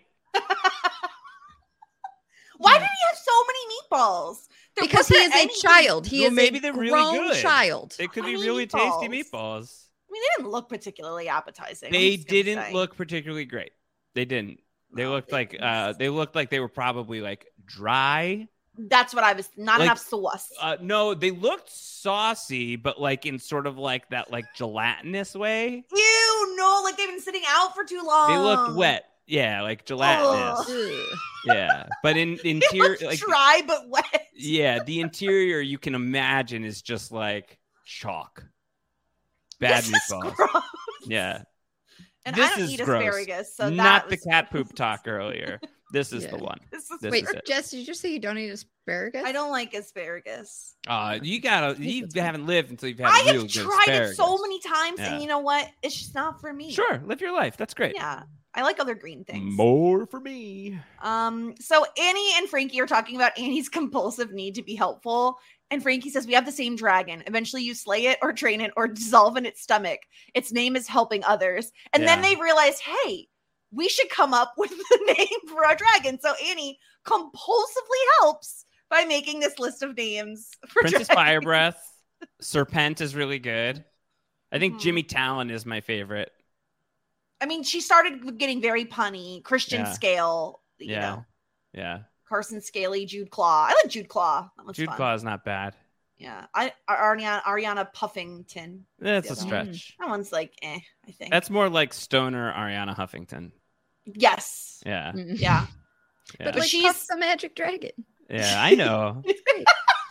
Why did he have so many meatballs? There Because he wasn't is a any- child. He Well, is maybe a they're really grown good. child. It could be Tiny really meatballs. tasty meatballs. I mean, they didn't look particularly appetizing. I'm They just gonna didn't say. look particularly great. They didn't. They No, looked they like didn't. uh they looked like they were probably like dry. That's what I was. Not Like, enough sauce. Uh no, they looked saucy, but like in sort of like that like gelatinous way. Ew, no, like they've been sitting out for too long. They looked wet. Yeah, like gelatinous. Ugh. Yeah, but in It interior, looks like dry but wet. yeah, the interior you can imagine is just like chalk. Bad This is meatballs. gross. Yeah, And This I don't is eat gross. asparagus, so not that the was cat poop talk earlier. This is Yeah. the one. This is This Wait, is it. Jess, did you just say you don't eat asparagus? I don't like asparagus. Uh, you gotta. You That's fine. haven't lived until you've had. I real have good tried it so asparagus. many times, Yeah. and you know what? It's just not for me. Sure, live your life. That's great. Yeah, I like other green things. More for me. Um, so Annie and Frankie are talking about Annie's compulsive need to be helpful. And Frankie says, we have the same dragon. Eventually you slay it or train it or dissolve in its stomach. Its name is helping others. And then Yeah. they realize, hey, we should come up with the name for our dragon. So Annie compulsively helps by making this list of names for Princess dragons. Firebreath. Serpent is really good. I think Mhm. Jimmy Talon is my favorite. I mean, she started getting very punny. Christian Yeah. Scale, you Yeah. know, Yeah. Carson Scaly, Jude Claw. I like Jude Claw. That one's Jude fun. Claw is not bad. Yeah. I Ariana, Ariana Puffington. That's a Yeah. stretch. That one's like, eh, I think. That's more like stoner Ariana Huffington. yes. Yeah. Mm. yeah. Yeah. But But like she's- Puff the Magic Dragon. Yeah, I know. It's great.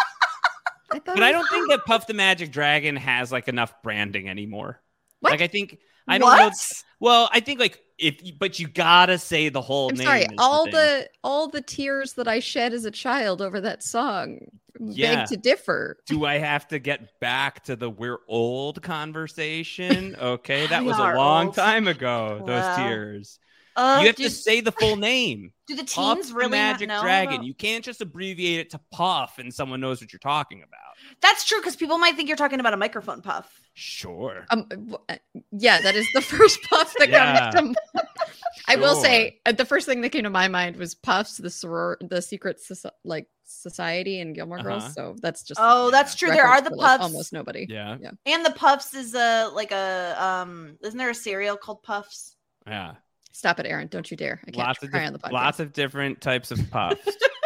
I thought But it I was don't think fun. that Puff the Magic Dragon has like enough branding anymore. What? Like I think I don't know. What? Well, I think like if you, but you gotta say the whole I'm name. sorry. is All thing. the all the tears that I shed as a child over that song Yeah. beg to differ. Do I have to get back to the we're old conversation? Okay, that We was a are long old. time ago. Those Wow. tears. Uh, You have do, to say the full name. do the Puff teens the really not Magic know Dragon. about- You can't just abbreviate it to Puff and someone knows what you're talking about. That's true because people might think you're talking about a microphone puff. Sure. Um, w- uh, yeah, that is the first Puff that Yeah. comes to mind. I will Sure. say uh, the first thing that came to my mind was Puffs, the soror, the secret soci- like society in Gilmore Uh-huh. Girls. So that's just Oh, that's true. There are reference the for, like, puffs. almost nobody. Yeah. yeah. And the Puffs is a like a um isn't there a cereal called Puffs? Yeah. Stop it, Aaron! Don't you dare! I can't Lots of cry dif- on the podcast. lots of different types of puffs.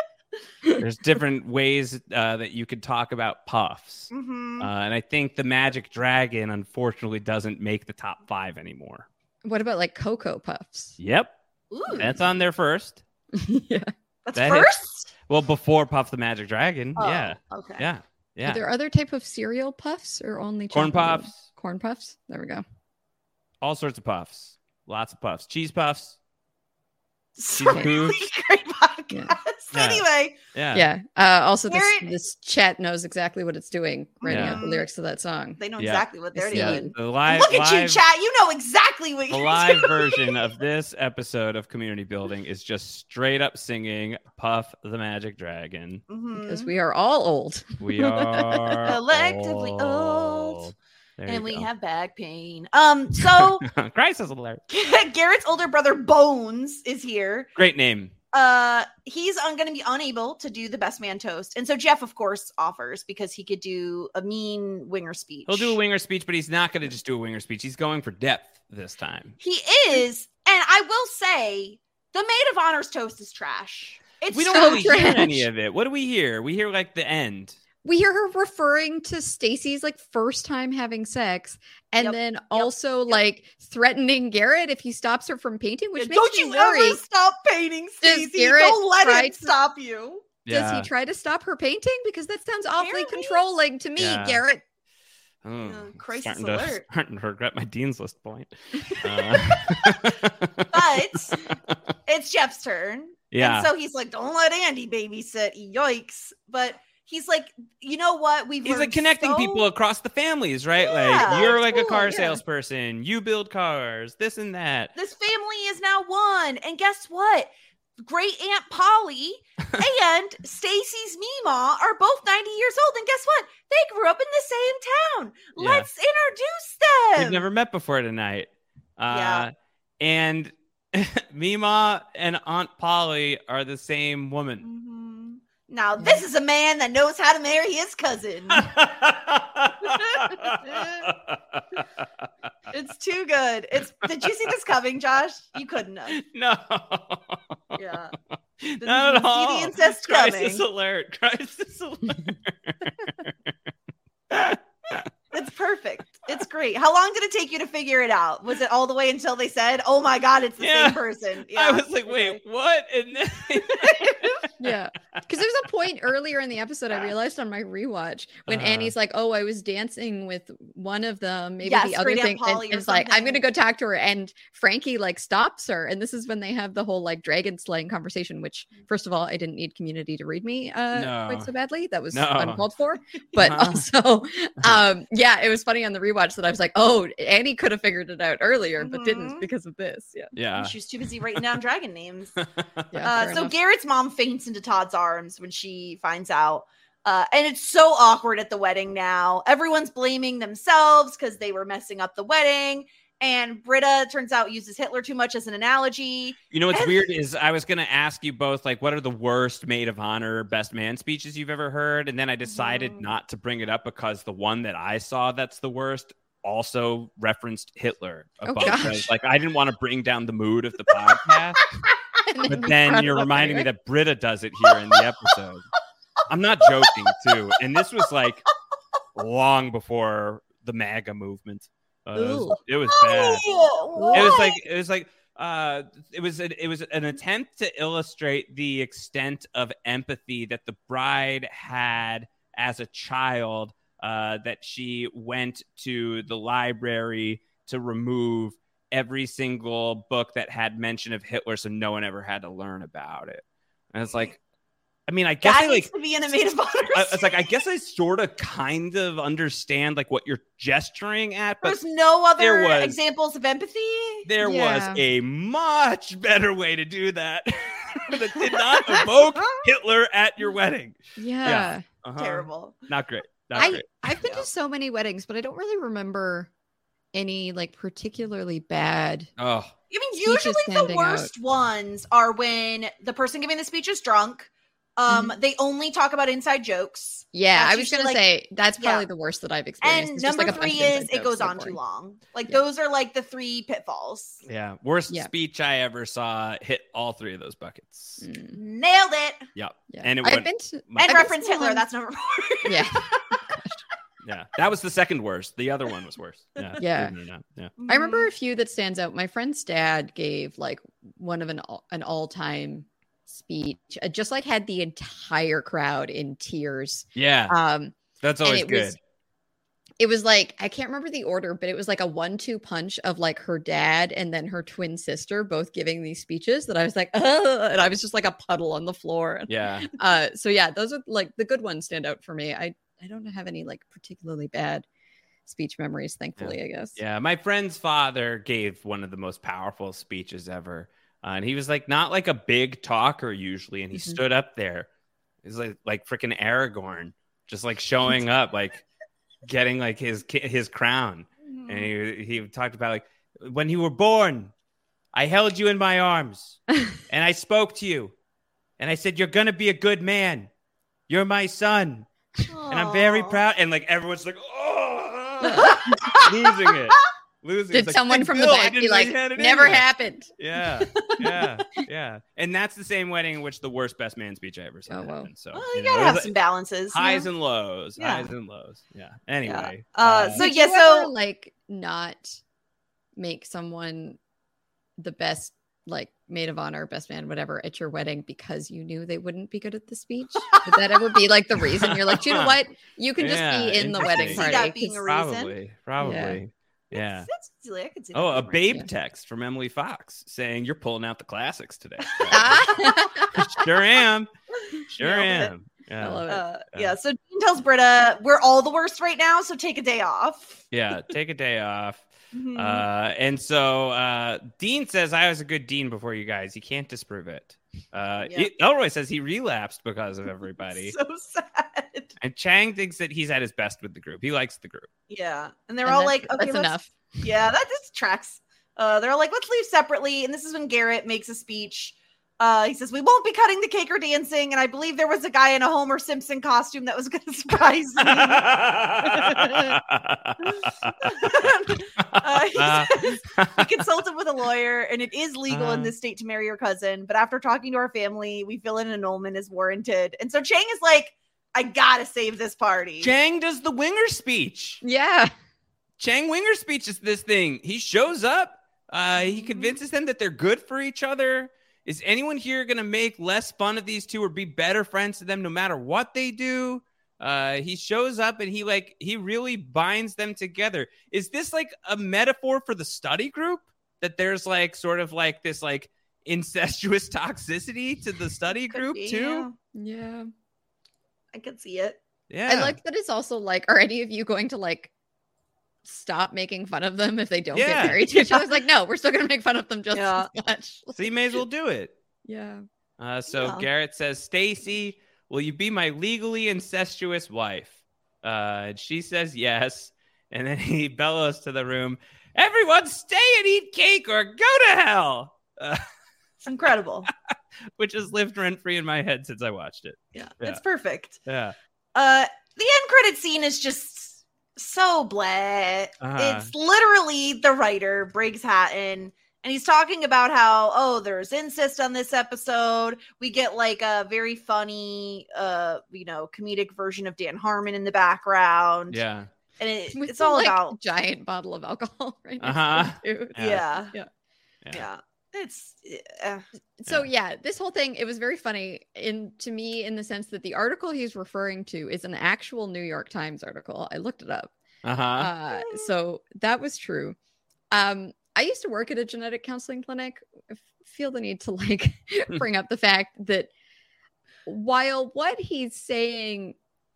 There's different ways uh, that you could talk about puffs. Mm-hmm. Uh, and I think the Magic Dragon, unfortunately, doesn't make the top five anymore. What about like Cocoa Puffs? Yep. Ooh, That's on there first. yeah. that's that first. Well, before Puff the Magic Dragon. Oh, Yeah. Okay. Yeah. Are Yeah. there other type of cereal puffs or only Corn chocolate? puffs. Corn puffs. There we go. All sorts of puffs. Lots of puffs. Cheese puffs. It's a Cheese really booths. great podcast. Yeah. Anyway, Yeah. Yeah. Uh, also, this Garrett- this chat knows exactly what it's doing, writing Yeah. out the lyrics to that song. they know Yeah. exactly what they're I see. Yeah. doing. The live, Look at live, you, chat. You know exactly what the you're live doing. version of this episode of Community Building is just straight up singing Puff the Magic Dragon. Because Mhm. we are all old. We are Collectively old. There And you we go. have back pain. Um, so Crisis alert. Garrett's older brother Bones is here. Great name. Uh, he's un- going to be unable to do the best man toast, and so Jeff, of course, offers because he could do a mean winger speech. He'll do a winger speech, but he's not going to just do a winger speech. He's going for depth this time. He is, and I will say, the maid of honor's toast is trash. It's We don't so really hear trash. any of it. What do we hear? We hear like the end. We hear her referring to Stacy's like first time having sex, and Yep, then also yep. like threatening Garrett if he stops her from painting, which makes Don't me you worry. ever stop painting, Does Stacey. Garrett Don't let try him to- stop you. Does he try to stop her painting? Because that sounds awfully Apparently. controlling to me, Yeah. Garrett. Oh, Yeah, crisis starting to, alert. starting to regret my Dean's List point. Uh, But it's Jeff's turn. yeah. And so he's like, don't let Andy babysit. Yikes. But he's like, you know what? We've He's like learned connecting so- people across the families, right? Yeah, like you're like a car totally, yeah. salesperson, you build cars, this and that. This family is now one. And guess what? Great Aunt Polly and Stacy's Meemaw are both ninety years old. And guess what? They grew up in the same town. Yeah. Let's introduce them. We've never met before tonight. Uh, Yeah. And Mima and Aunt Polly are the same woman. Mhm. Now, this is a man that knows how to marry his cousin. It's too good. It's Did you see this coming, Josh? You couldn't have. no. Yeah. Not you at see the all. incest Crisis coming. alert. Crisis alert. It's perfect. It's great. great. How long did it take you to figure it out? Was it all the way until they said, "Oh my God, it's the Yeah. same person"? Yeah. I was like, wait, what? And then Yeah, because there's a point earlier in the episode I realized on my rewatch when Uh. Annie's like, "Oh, I was dancing with one of them, maybe Yes, the other Great Aunt thing," Polly and or it's like, "I'm something. gonna go talk to her," and Frankie like stops her, and this is when they have the whole like dragon slaying conversation. Which, first of all, I didn't need Community to read me uh, No. quite so badly. That was No. uncalled for. But Uh-huh. also, um, yeah, it was funny on the rewatch that I was like, "Oh, Annie could have figured it out earlier, but didn't Mhm. because of this." Yeah, yeah. She was too busy writing down dragon names. yeah. Uh, fair so enough. Garrett's mom faints into Todd's arms when she finds out. Uh, and it's so awkward at the wedding now. Everyone's blaming themselves because they were messing up the wedding. And Britta, turns out, uses Hitler too much as an analogy. You know what's And- weird is I was going to ask you both, like, what are the worst maid of honor, best man speeches you've ever heard? And then I decided Mhm. not to bring it up because the one that I saw that's the worst also referenced Hitler. A Oh, bunch. gosh. I was like, I didn't want to bring down the mood of the podcast. And But you then brought it you're up reminding me anyway. that Britta does it here in the episode. I'm not joking, too. And this was like long before the MAGA movement. Uh, it was, Ooh. it was bad. Oh, It was what? like it was like uh it was an, it was an attempt to illustrate the extent of empathy that the bride had as a child, uh that she went to the library to remove every single book that had mention of Hitler so no one ever had to learn about it. And it's like, I mean, I guess that I needs like to be in a maid of honor. I, it's like I guess I sort of kind of understand like what you're gesturing at, but There's no other there was- examples of empathy. there Yeah. was a much better way to do that that did not evoke Hitler at your wedding. Yeah. Uh-huh. Terrible. Not great. Not I great. I've been Yeah. to so many weddings, but I don't really remember any like particularly bad. Oh, I mean, Speeches usually the standing worst ones are when the person giving the speech is drunk. Um, Mm-hmm. they only talk about inside jokes. Yeah, That's I was usually, gonna like- say that's yeah. probably the worst that I've experienced. And It's just, number like, a bunch three of is inside it goes jokes, on so too boring. long. Like Yeah. those are like the three pitfalls. yeah. Worst Yeah. speech I ever saw hit all three of those buckets. Mm, Nailed it. Yep. yeah. And it I've went- been to, My- And I've been reference to Hitler. one- That's number four. yeah. Yeah. That was the second worst. The other one was worse. Yeah. Yeah. believe it or not. Yeah. I remember a few that stands out. My friend's dad gave like one of an all- an all time speech. It just like had the entire crowd in tears. Yeah. Um, That's and always it good. was it was like I can't remember the order, but it was like a one two punch of like her dad and then her twin sister both giving these speeches that I was like, Ugh! And I was just like a puddle on the floor. yeah. Uh, so yeah, those are like the good ones stand out for me. I I don't have any like particularly bad speech memories, thankfully. I guess. Yeah, my friend's father gave one of the most powerful speeches ever. Uh, and he was like, not like a big talker usually. And he Mhm. stood up there. He's like, like freaking Aragorn, just like showing up, like getting like his ki- his crown. Mm-hmm. And he, he talked about like, when you were born, I held you in my arms and I spoke to you. And I said, you're going to be a good man. You're my son. And I'm very Aw. proud. And like, everyone's like, oh, losing it. Losing. Did It's like, someone "Big from the Bill, I back be didn't know like, you had it in never you." happened? Yeah, yeah, yeah. And that's the same wedding in which the worst best man speech I ever saw Oh, wow. happened. So Well, you you know, gotta it have was some like balances. you highs know? and lows, Yeah. highs and lows. Yeah. Anyway, Uh, so Did yeah, you so- ever, like not make someone the best like maid of honor, best man, whatever at your wedding because you knew they wouldn't be good at the speech? Would that ever be like the reason you're like, you know what? You can just Yeah, be in the interesting. wedding I see party. that being 'cause- a reason. probably, probably. Yeah. That's, that's silly. I could see. Oh, that a being right. babe Yeah. text from Emily Fox saying you're pulling out the classics today. Ah! Sure am. Sure Nailed it. am. Yeah. I love it. Uh, Yeah. yeah. So Dean tells Britta, "We're all the worst right now, so take a day off." Yeah. Take a day off. Mhm. Uh, and so uh, Dean says, I was a good Dean before you guys. He can't disprove it. Uh, Yeah. he- Elroy says he relapsed because of everybody. So sad. And Chang thinks that he's at his best with the group. He likes the group. Yeah, and they're And all that's- like, "Okay, that's let's enough. Yeah, that just tracks. Uh, they're all like, let's leave separately. And this is when Garrett makes a speech. Uh, he says, we won't be cutting the cake or dancing. And I believe there was a guy in a Homer Simpson costume that was going to surprise me. uh, he, says, he consulted with a lawyer, and it is legal in Uh. this state to marry your cousin. But after talking to our family, we feel an annulment is warranted. And so Chang is like, I got to save this party. Chang does the winger speech. Yeah. Chang Winger speeches this thing. He shows up. Uh, he convinces them that they're good for each other. Is anyone here going to make less fun of these two or be better friends to them no matter what they do? Uh, he shows up and he like he really binds them together. Is this like a metaphor for the study group? That there's like sort of like this like incestuous toxicity to the study Could group be, too? yeah. Yeah. I could see it. Yeah. I like that it's also like, are any of you going to like stop making fun of them if they don't Yeah. get married to each other? It's like, no, we're still gonna make fun of them just Yeah. as much. So you may as well do it. Yeah. Uh, so Yeah. Garrett says, Stacy, will you be my legally incestuous wife? Uh, and she says yes. And then he bellows to the room, everyone stay and eat cake or go to hell. Uh, It's incredible. which has lived rent free in my head since I watched it. Yeah, Yeah. it's perfect. Yeah. Uh, the end credit scene is just so blah. Uh-huh. It's literally the writer, Briggs Hatton, and he's talking about how, oh, there's incest on this episode. We get like a very funny, uh, you know, comedic version of Dan Harmon in the background. Yeah. And it, With it's the, all like, about, giant bottle of alcohol right next Uh-huh. to it, too. Yeah. yeah. Yeah. Yeah. Yeah. It's, uh, So yeah, this whole thing, it was very funny in to me in the sense that the article he's referring to is an actual New York Times article. I looked it up. Uh-huh. Uh, so that was true. Um, I used to work at a genetic counseling clinic. I f- feel the need to like bring up the fact that while what he's saying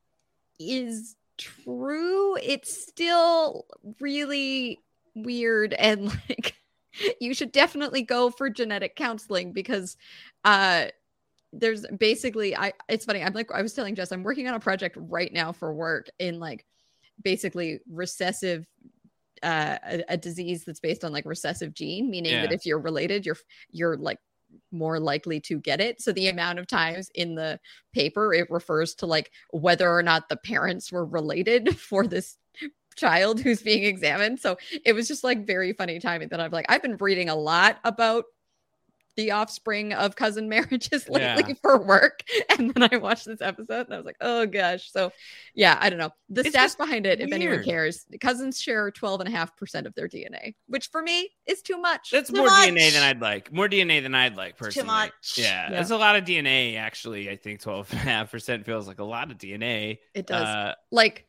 is true, it's still really weird and like you should definitely go for genetic counseling because uh there's basically I it's funny, I'm like I was telling Jess, I'm working on a project right now for work in like basically recessive uh a, a disease that's based on like recessive gene, meaning Yeah. that if you're related you're you're like more likely to get it. So the amount of times in the paper it refers to like whether or not the parents were related for this child who's being examined. So it was just like very funny timing that I'm like, I've been reading a lot about the offspring of cousin marriages lately Yeah. for work. And then I watched this episode and I was like, oh gosh. So yeah, I don't know. The It's stats just behind it, if anyone weird. cares, cousins share twelve and a half percent of their D N A, which for me is too much. That's Too more D N A much. than I'd like. More D N A than I'd like, Too personally. much. Yeah, Yeah. that's a lot of D N A, actually. I think twelve and a half percent feels like a lot of D N A. It does. Uh, Like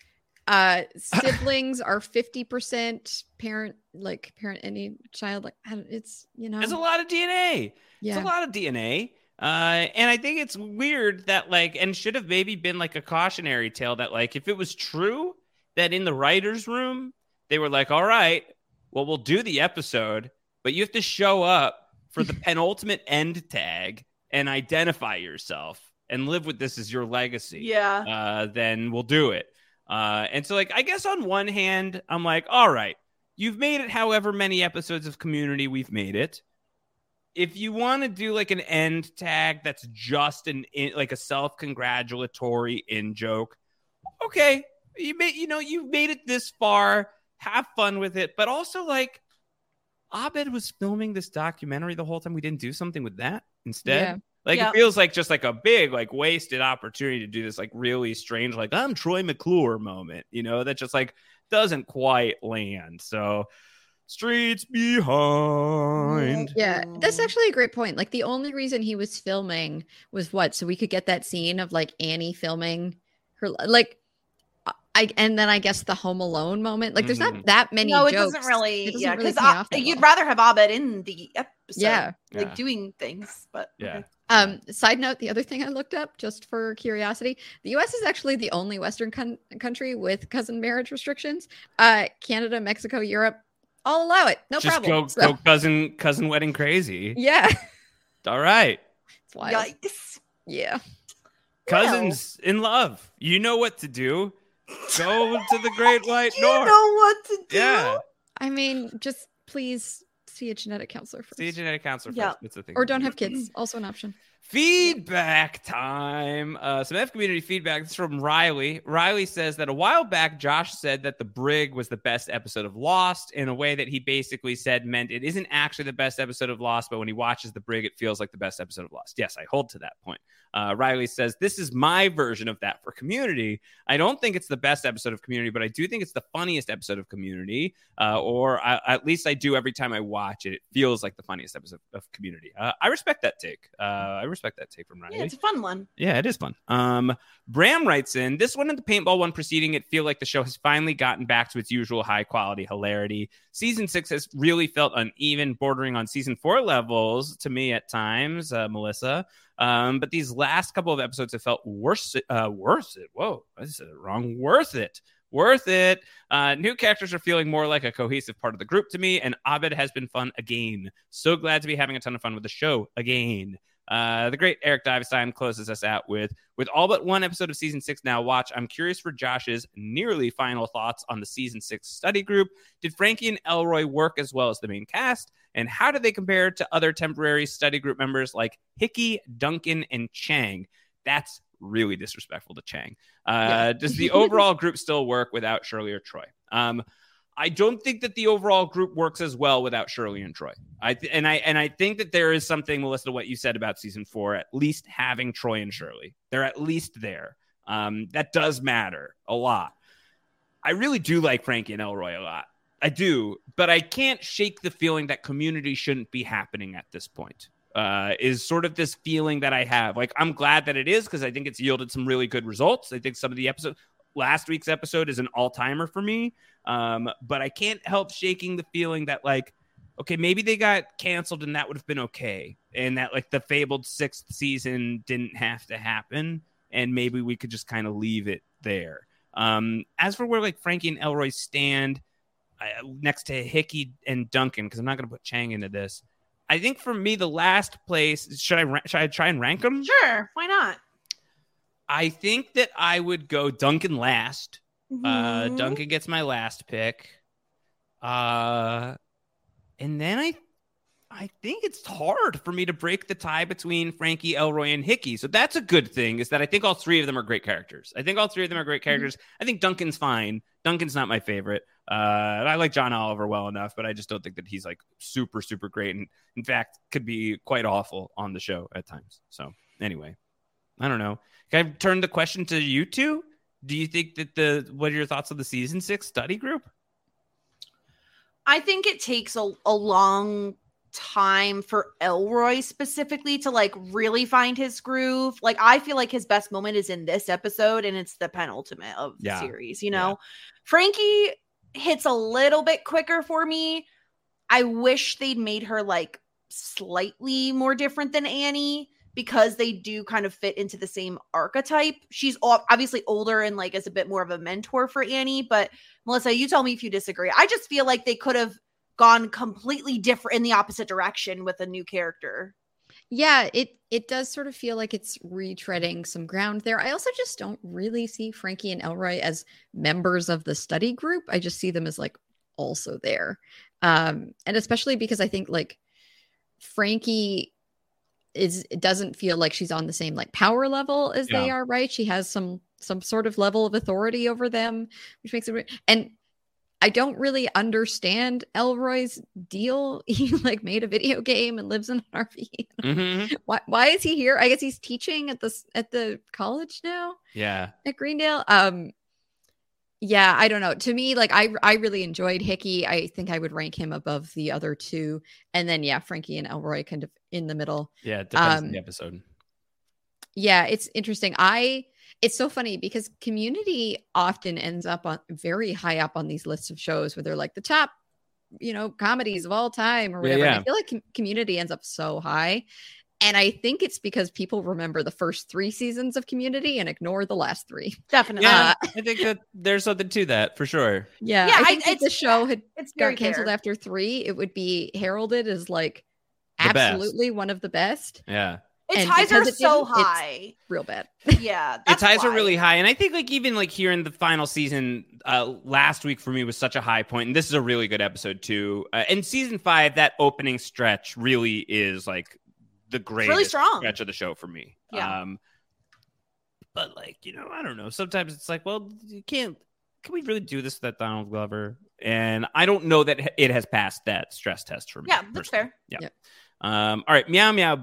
uh siblings are fifty percent parent, like parent any child. Like I don't- it's, you know, It's a lot of D N A. yeah. It's a lot of D N A. Uh, and I think it's weird that like, and should have maybe been like a cautionary tale that like, if it was true that in the writer's room, they were like, all right, well, we'll do the episode, but you have to show up for the penultimate end tag and identify yourself and live with this as your legacy. yeah. Uh, then we'll do it. Uh, and so like, I guess on one hand, I'm like, all right, you've made it however many episodes of Community we've made it. If you want to do like an end tag that's just an in, like a self-congratulatory in joke, okay, you made you know you made it this far, have fun with it, but also like Abed was filming this documentary the whole time. We didn't do something with that instead. Yeah. Like Yeah. it feels like just like a big like wasted opportunity to do this like really strange like I'm Troy McClure moment, you know, that just like doesn't quite land. So streets behind. Yeah, that's actually a great point. Like the only reason he was filming was what, so we could get that scene of like Annie filming her, like, I and then I guess the Home Alone moment. Like, there's Mhm. not that many. No, it jokes. doesn't really. It doesn't yeah, really because pay off that you'd well. rather have Abed in the episode. Yeah. like Yeah. doing things. But Yeah. okay. Um, side note, the other thing I looked up just for curiosity, the U S is actually the only Western con- country with cousin marriage restrictions. Uh, Canada, Mexico, Europe, all allow it. No Just problem. go So, go cousin cousin wedding crazy. yeah. All right. It's wild. Yikes. Yeah. Cousins in love. You know what to do. Go to the Great White You North. know what to do. Yeah. I mean, just please see a genetic counselor first. See a genetic counselor first. Yeah. That's the thing. Or don't have kids. Also an option. Feedback time. Uh, some F community feedback. This is from Riley. Riley says that a while back, Josh said that The Brig was the best episode of Lost in a way that he basically said meant it isn't actually the best episode of Lost, but when he watches The Brig, it feels like the best episode of Lost. Yes, I hold to that point. Uh, Riley says, this is my version of that for Community. I don't think it's the best episode of Community, but I do think it's the funniest episode of Community, uh, or I, at least I do every time I watch it. It feels like the funniest episode of Community. Uh, I respect that take. Uh, I respect that take from Riley. Yeah, it's a fun one. Yeah, it is fun. Um, Bram writes in, this one and the paintball one preceding it feel like the show has finally gotten back to its usual high-quality hilarity. Season six has really felt uneven, bordering on season four levels to me at times, uh, Melissa. Um, but these last couple of episodes have felt worse, uh, worth it. Whoa, I said it wrong. Worth it. Worth it. Uh, new characters are feeling more like a cohesive part of the group to me, and Abed has been fun again. So glad to be having a ton of fun with the show again. Uh, the great Eric Divestein closes us out with, with all but one episode of season six now watch, I'm curious for Josh's nearly final thoughts on the season six study group. Did Frankie and Elroy work as well as the main cast? And how do they compare to other temporary study group members like Hickey, Duncan, and Chang? That's really disrespectful to Chang. Uh, yeah. Does the overall group still work without Shirley or Troy? Um, I don't think that the overall group works as well without Shirley and Troy. I th- and I and I think that there is something, Melissa, to what you said about season four, at least having Troy and Shirley. They're at least there. Um, that does matter a lot. I really do like Frankie and Elroy a lot. I do, but I can't shake the feeling that Community shouldn't be happening at this point. Uh, is sort of this feeling that I have. Like, I'm glad that it is because I think it's yielded some really good results. I think some of the episodes, last week's episode is an all-timer for me. Um, but I can't help shaking the feeling that, like, okay, maybe they got canceled and that would have been okay. And that, like, the fabled sixth season didn't have to happen. And maybe we could just kind of leave it there. Um, as for where, like, Frankie and Elroy stand uh, next to Hickey and Duncan, because I'm not going to put Chang into this, I think for me, the last place, should I, should I try and rank them? Sure, why not? I think that I would go Duncan last. Mm-hmm. Uh, Duncan gets my last pick. Uh, and then I I think it's hard for me to break the tie between Frankie, Elroy, and Hickey. So that's a good thing, is that I think all three of them are great characters. I think all three of them are great characters. Mm-hmm. I think Duncan's fine. Duncan's not my favorite. Uh, I like John Oliver well enough, but I just don't think that he's like super, super great. And in fact, could be quite awful on the show at times. So anyway, I don't know. Can I turn the question to you two? Do you think that the, what are your thoughts on the season six study group? I think it takes a, a long time for Elroy specifically to like really find his groove. Like, I feel like his best moment is in this episode, and it's the penultimate of the yeah. series, you know? Yeah. Frankie hits a little bit quicker for me. I wish they'd made her like slightly more different than Annie, because they do kind of fit into the same archetype. She's obviously older and like is a bit more of a mentor for Annie, but Melissa, you tell me if you disagree. I just feel like they could have gone completely different in the opposite direction with a new character. Yeah, it it does sort of feel like it's retreading some ground there. I also just don't really see Frankie and Elroy as members of the study group. I just see them as like also there. Um, and especially because I think like Frankie is, it doesn't feel like she's on the same like power level as yeah. they are, right? She has some some sort of level of authority over them, which makes it, and I don't really understand Elroy's deal. He like made a video game and lives in an R V. Mm-hmm. Why why is he here? I guess he's teaching at the at the college now. Yeah. At Greendale. Um yeah, I don't know. To me, like I I really enjoyed Hickey. I think I would rank him above the other two. And then yeah, Frankie and Elroy kind of in the middle. Yeah, it depends um, on the episode. Yeah, it's interesting. I It's so funny because Community often ends up on very high up on these lists of shows where they're like the top, you know, comedies of all time or whatever. Yeah, yeah. I feel like com- Community ends up so high. And I think it's because people remember the first three seasons of Community and ignore the last three. Definitely. Yeah, Uh, I think that there's something to that for sure. Yeah, Yeah, I think I- if the show had It's got very canceled fair. after three, it would be heralded as like The best. absolutely one of the best. Yeah. Its And highs are because it so didn't, it's- high. Real bad. Yeah. Its that's highs are why. really high. And I think like even like here in the final season, uh, last week for me was such a high point. And this is a really good episode too. Uh, and season five, that opening stretch really is like the greatest really strong. stretch of the show for me. Yeah. Um, but like, you know, I don't know. Sometimes it's like, well, you can't, can we really do this with Donald Glover? And I don't know that it has passed that stress test for me. Yeah, that's personally. fair. Yeah. Yep. Um, all right. Meow Meow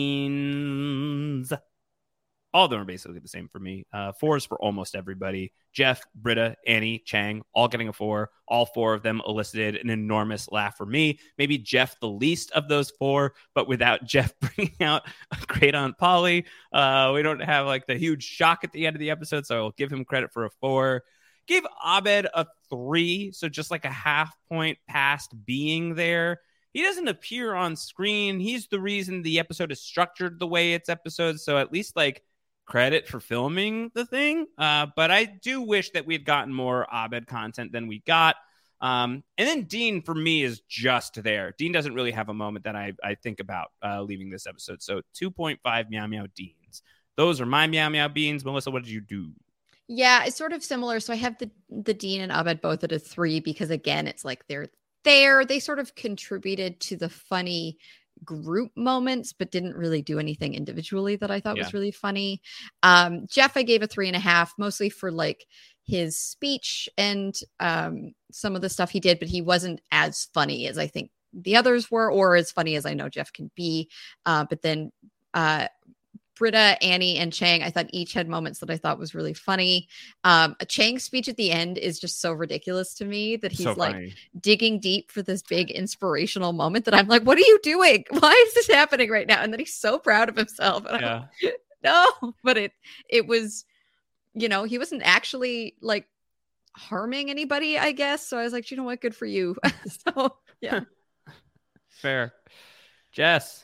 Beans. All of them are basically the same for me. Uh, fours for almost everybody. Jeff, Britta, Annie, Chang, all getting a four. All four of them elicited an enormous laugh for me. Maybe Jeff the least of those four, but without Jeff bringing out a great Aunt Polly, uh, we don't have like the huge shock at the end of the episode, so I'll give him credit for a four. Gave Abed a three, so just like a half point past being there. He doesn't appear on screen. He's the reason the episode is structured the way it's episode, so at least like credit for filming the thing. Uh, but I do wish that we had gotten more Abed content than we got. Um, and then Dean, for me, is just there. Dean doesn't really have a moment that I, I think about uh, leaving this episode. So two point five Meow Meow Deans. Those are my Meow Meow Beans. Melissa, what did you do? Yeah, it's sort of similar. So I have the the Dean and Abed both at a three because, again, it's like they're there. They sort of contributed to the funny group moments, but didn't really do anything individually that I thought Yeah. was really funny. Um, Jeff, I gave a three and a half, mostly for like his speech and um, some of the stuff he did, but he wasn't as funny as I think the others were, or as funny as I know Jeff can be. Uh, but then uh, Britta, Annie, and Chang, I thought each had moments that I thought was really funny. Um, Chang's speech at the end is just so ridiculous to me that he's So like funny. digging deep for this big inspirational moment that I'm like, what are you doing? Why is this happening right now? And then he's so proud of himself. And Yeah. I'm like, no, but it it was, you know, he wasn't actually like harming anybody, I guess. So I was like, you know what? Good for you. So yeah. Fair. Jess.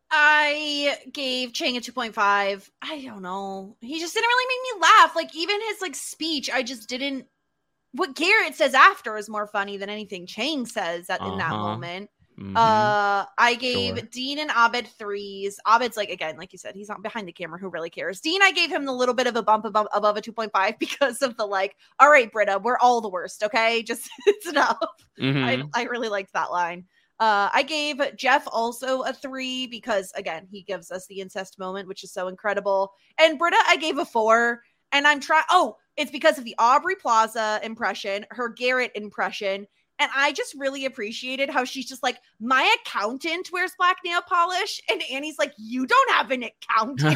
I gave Chang a two point five. I don't know. He just didn't really make me laugh. Like, even his like speech, I just didn't. What Garrett says after is more funny than anything Chang says at, in that Uh-huh. moment. Mhm. Uh, I gave Sure. Dean and Abed threes. Abed's like, again, like you said, he's not behind the camera. Who really cares? Dean, I gave him the little bit of a bump above, above a two point five because of the like, all right, Britta, we're all the worst. Okay. Just it's enough. Mhm. I, I really liked that line. Uh, I gave Jeff also a three because, again, he gives us the incest moment, which is so incredible. And Britta, I gave a four. And I'm trying. Oh, it's because of the Aubrey Plaza impression, her Garrett impression. And I just really appreciated how she's just like, my accountant wears black nail polish. And Annie's like, you don't have an accountant.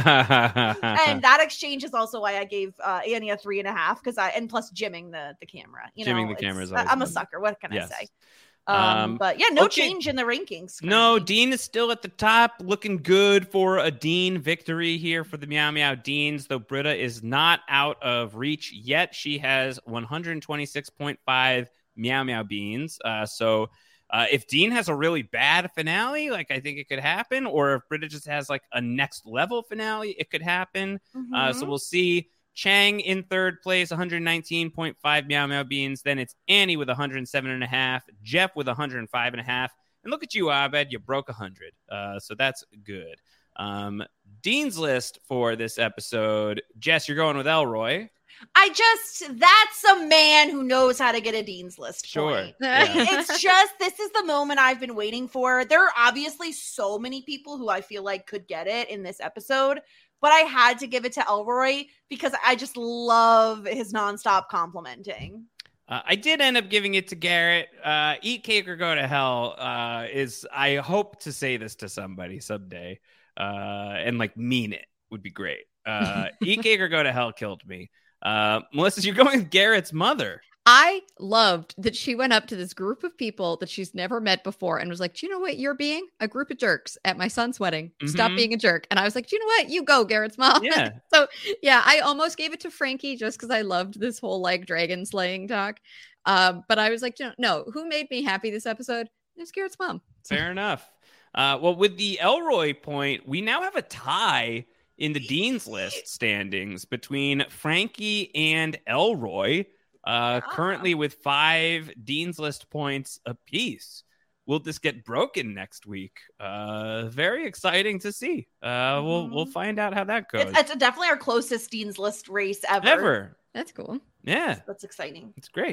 And that exchange is also why I gave uh, Annie a three and a half because I, and plus jimming the, the camera. You Jimming know, the camera is it's- always I'm a fun. sucker. What can Yes. I say? Um, Um, but yeah, no okay. change in the rankings. No, currently. Dean is still at the top, looking good for a Dean victory here for the Meow Meow Deans, though Britta is not out of reach yet. She has one hundred twenty-six point five Meow Meow Beans. Uh, so uh, if Dean has a really bad finale, like I think it could happen, or if Britta just has like a next level finale, it could happen. Uh, so Mhm. we'll see. Chang in third place, one hundred nineteen point five Meow Meow Beans. Then it's Annie with one hundred seven and a half, Jeff with one hundred five and a half. And look at you, Abed, you broke one hundred. Uh, so that's good. Um, Dean's list for this episode. Jess, you're going with Elroy. I just, that's a man who knows how to get a Dean's list. Sure. Point. Yeah. It's just, this is the moment I've been waiting for. There are obviously so many people who I feel like could get it in this episode, but I had to give it to Elroy because I just love his nonstop complimenting. Uh, I did end up giving it to Garrett. Uh, Eat cake or go to hell uh, is, I hope to say this to somebody someday uh, and like mean it would be great. Uh, Eat cake or go to hell killed me. Uh, Melissa, you're going with Garrett's mother. I loved that she went up to this group of people that she's never met before and was like, do you know what you're being? A group of jerks at my son's wedding. Stop Mhm. being a jerk. And I was like, do you know what? You go, Garrett's mom. Yeah. So yeah, I almost gave it to Frankie just because I loved this whole like dragon slaying talk. Um, but I was like, you know, no, who made me happy this episode? It was Garrett's mom. So- Fair enough. Uh, well, with the Elroy point, we now have a tie in the Dean's List standings between Frankie and Elroy, uh, Ah. currently with five Dean's List points apiece. Will this get broken next week? Uh, very exciting to see. Uh, we'll we'll Mhm. find out how that goes. It's, it's definitely our closest Dean's List race ever. Ever. That's cool. Yeah, That's exciting. it's great.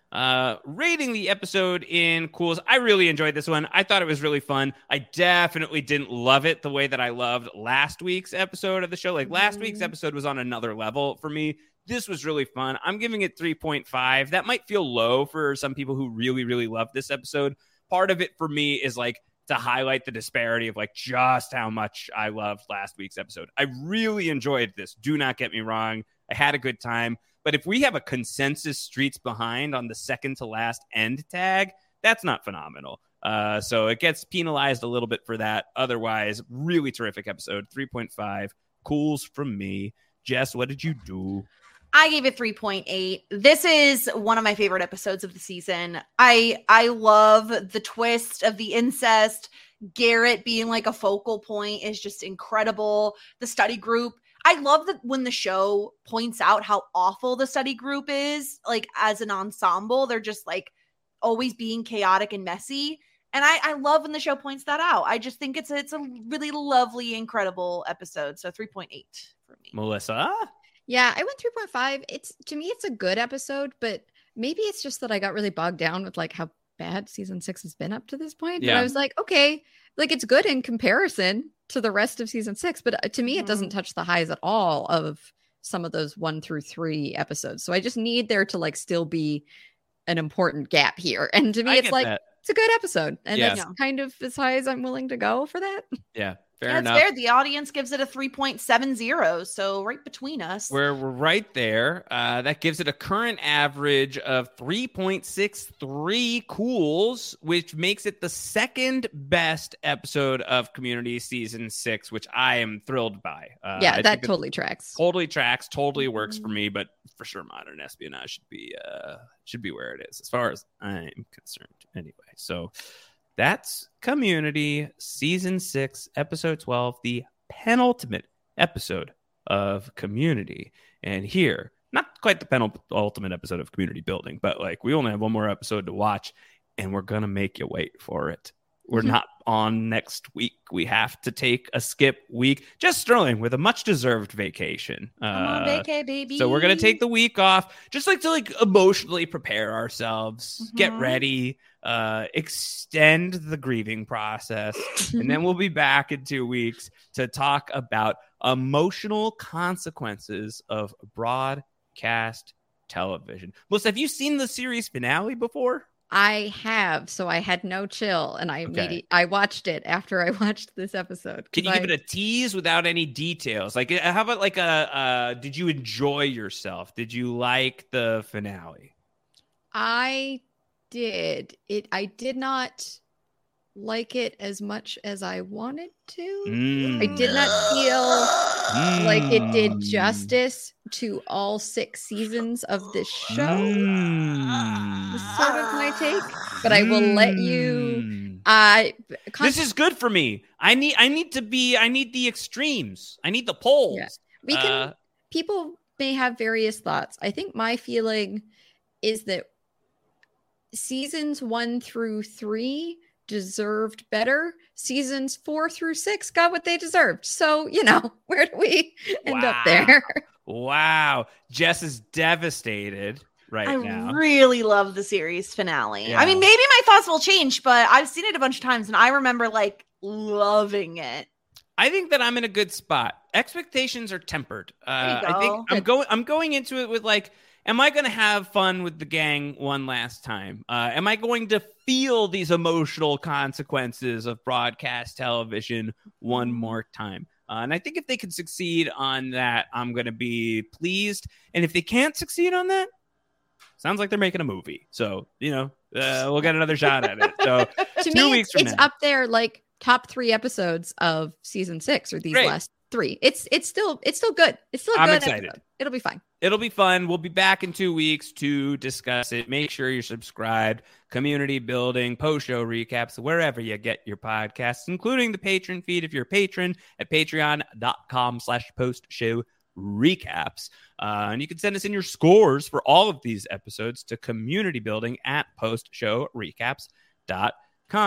Uh, rating the episode in cools. I really enjoyed this one. I thought it was really fun. I definitely didn't love it the way that I loved last week's episode of the show. Like last week's episode was on another level for me. This was really fun. I'm giving it three point five. That might feel low for some people who really, really love this episode. Part of it for me is like to highlight the disparity of like just how much I loved last week's episode. I really enjoyed this. Do not get me wrong. I had a good time. But if we have a consensus Streets Behind on the second to last end tag, that's not phenomenal. Uh, so it gets penalized a little bit for that. Otherwise, really terrific episode. three point five. Cools from me. Jess, what did you do? I gave it three point eight. This is one of my favorite episodes of the season. I I love the twist of the incest. Garrett being like a focal point is just incredible. The study group. I love that when the show points out how awful the study group is, like as an ensemble, they're just like always being chaotic and messy. And I, I love when the show points that out. I just think it's a, it's a really lovely, incredible episode. So three point eight for me. Melissa? Yeah, I went three point five. It's to me, it's a good episode, but maybe it's just that I got really bogged down with like how bad season six has been up to this point. Yeah. But I was like, okay, like it's good in comparison to the rest of season six, but to me, it doesn't touch the highs at all of some of those one through three episodes. So I just need there to like still be an important gap here. And to me, I it's get like, that. it's a good episode. And Yeah. that's kind of as high as I'm willing to go for that. Yeah, fair yeah, enough. it's fair. The audience gives it a three point seven zero. So right between us. We're, we're right there. Uh, that gives it a current average of three point six three cools, which makes it the second best episode of Community Season six, which I am thrilled by. Uh, yeah, I that think it totally tracks. Totally tracks, totally works for me, but for sure Modern Espionage should be uh, should be where it is, as far as I'm concerned anyway. So that's Community Season six, Episode twelve, the penultimate episode of Community. And here, not quite the penultimate episode of Community Building, but like we only have one more episode to watch, and we're going to make you wait for it. We're not on next week. We have to take a skip week. Just Sterling with a much deserved vacation. Come on, Uh, vacay, baby. so we're gonna take the week off, just like to like emotionally prepare ourselves, get Mhm. ready, uh, extend the grieving process, and then we'll be back in two weeks to talk about emotional consequences of broadcast television. Melissa, have you seen the series finale before? I have, so I had no chill, and I immediately I watched it after I watched this episode. Can you give it a tease without any details? Like, uh, how about like a? Uh, did you enjoy yourself? Did you like the finale? I did it. I did not like it as much as I wanted to. Mm. I did not feel like it did Mm. justice to all six seasons of this show. Mm. Was sort of my take, but I will let you. Mm. I This is good for me. I need. I need to be. I need the extremes. I need the poles. Yeah. We can. Uh, People may have various thoughts. I think my feeling is that seasons one through three deserved better. Seasons four through six got what they deserved. So, you know, where do we end Wow. up there? Wow. Jess is devastated right I now. really love the series finale. Yeah. I mean, maybe my thoughts will change, but I've seen it a bunch of times and I remember like loving it. I think that I'm in a good spot. Expectations are tempered. Uh, There you I think go. I'm going. I'm going into it with like, am I going to have fun with the gang one last time? Uh, am I going to feel these emotional consequences of broadcast television one more time? Uh, and I think if they can succeed on that, I'm going to be pleased. And if they can't succeed on that, sounds like they're making a movie. So, you know, uh, we'll get another shot at it. So To two me, weeks it's, from it's now. up there like top three episodes of season six or these Great. last three. It's it's still it's still good. It's still a I'm good excited. episode. It'll be fine. It'll be fun. We'll be back in two weeks to discuss it. Make sure you're subscribed. Community building, post-show recaps, wherever you get your podcasts, including the patron feed if you're a patron at patreon.com slash post-show recaps. Uh, and you can send us in your scores for all of these episodes to community building at post show recaps dot com.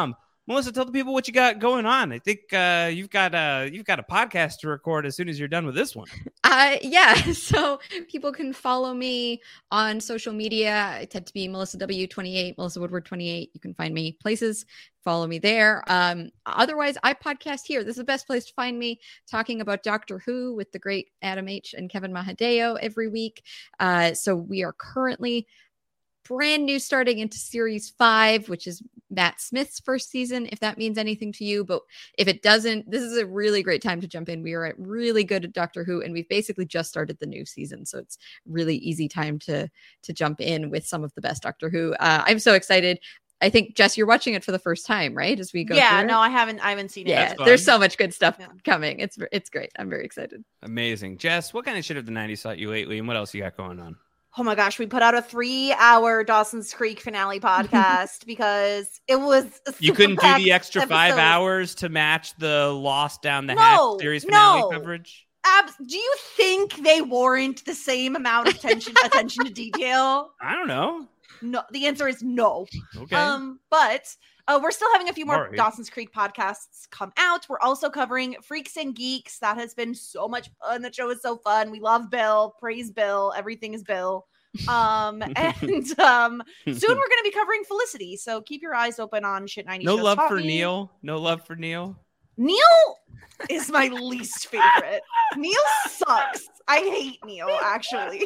Melissa, tell the people what you got going on. I think uh, you've got uh, you've got a podcast to record as soon as you're done with this one. Uh, yeah. So people can follow me on social media. I tend to be Melissa W twenty-eight, Melissa Woodward twenty-eight. You can find me places. Follow me there. Um, otherwise, I podcast here. This is the best place to find me, talking about Doctor Who with the great Adam H. and Kevin Mahadeo every week. Uh, so we are currently brand new, starting into series five, which is Matt Smith's first season, if that means anything to you. But if it doesn't, this is a really great time to jump in. We are at really good at Doctor Who, and we've basically just started the new season. So it's really easy time to, to jump in with some of the best Doctor Who. Uh, I'm so excited. I think, Jess, you're watching it for the first time, right? As we go Yeah, through no, it? I haven't I haven't seen it. Yeah, That's there's fun. so much good stuff Yeah. coming. It's it's great. I'm very excited. Amazing. Jess, what kind of shit of the nineties taught you lately, and what else you got going on? Oh my gosh, we put out a three-hour Dawson's Creek finale podcast because it was a You couldn't do super-packed the extra five episode. hours to match the Lost Down the No, Hatch series finale no. coverage? Abs- do you think they warrant the same amount of attention attention to detail? I don't know. No, the answer is no. Okay. Um, but uh, we're still having a few more Alright. Dawson's Creek podcasts come out. We're also covering Freaks and Geeks. That has been so much fun. The show is so fun. We love Bill. Praise Bill. Everything is Bill. Um, and um, soon we're going to be covering Felicity. So keep your eyes open on Shit ninety. No Shows love Taught for Me. Neil. No love for Neil. Neil is my least favorite. Neil sucks. I hate Neil, actually.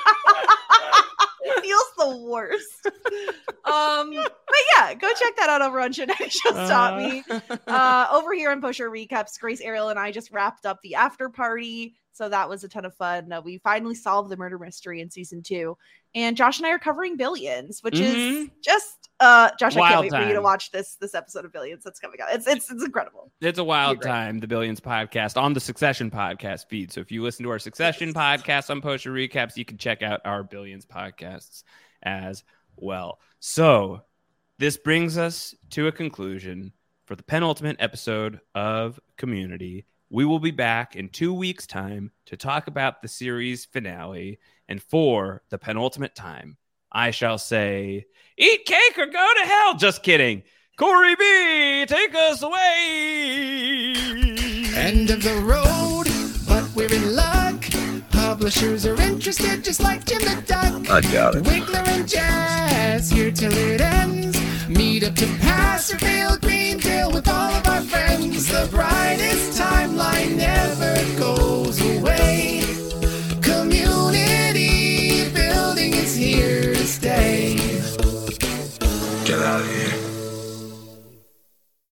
Neil's the worst. Um, but yeah, go check that out over on Shit ninety Shows Taught Me. Uh, over here on Pusher Recaps, Grace, Ariel, and I just wrapped up the after party. So that was a ton of fun. Uh, we finally solved the murder mystery in season two. And Josh and I are covering Billions, which is Mhm. just uh Josh, I Wild can't wait for you to time. watch this this episode of Billions that's coming out. It's it's it's incredible. It's a wild You're great. time, the Billions podcast on the Succession podcast feed. So if you listen to our Succession podcast on Poster Recaps, you can check out our Billions podcasts as well. So this brings us to a conclusion for the penultimate episode of Community. We will be back in two weeks' time to talk about the series finale. And for the penultimate time, I shall say, eat cake or go to hell. Just kidding. Corey B, take us away. End of the road, but we're in luck. Publishers are interested, just like Jim the Duck. I doubt it. Wiggler and Jazz here till it ends. Meet up to Passerfield, Greendale with all of our friends. The bride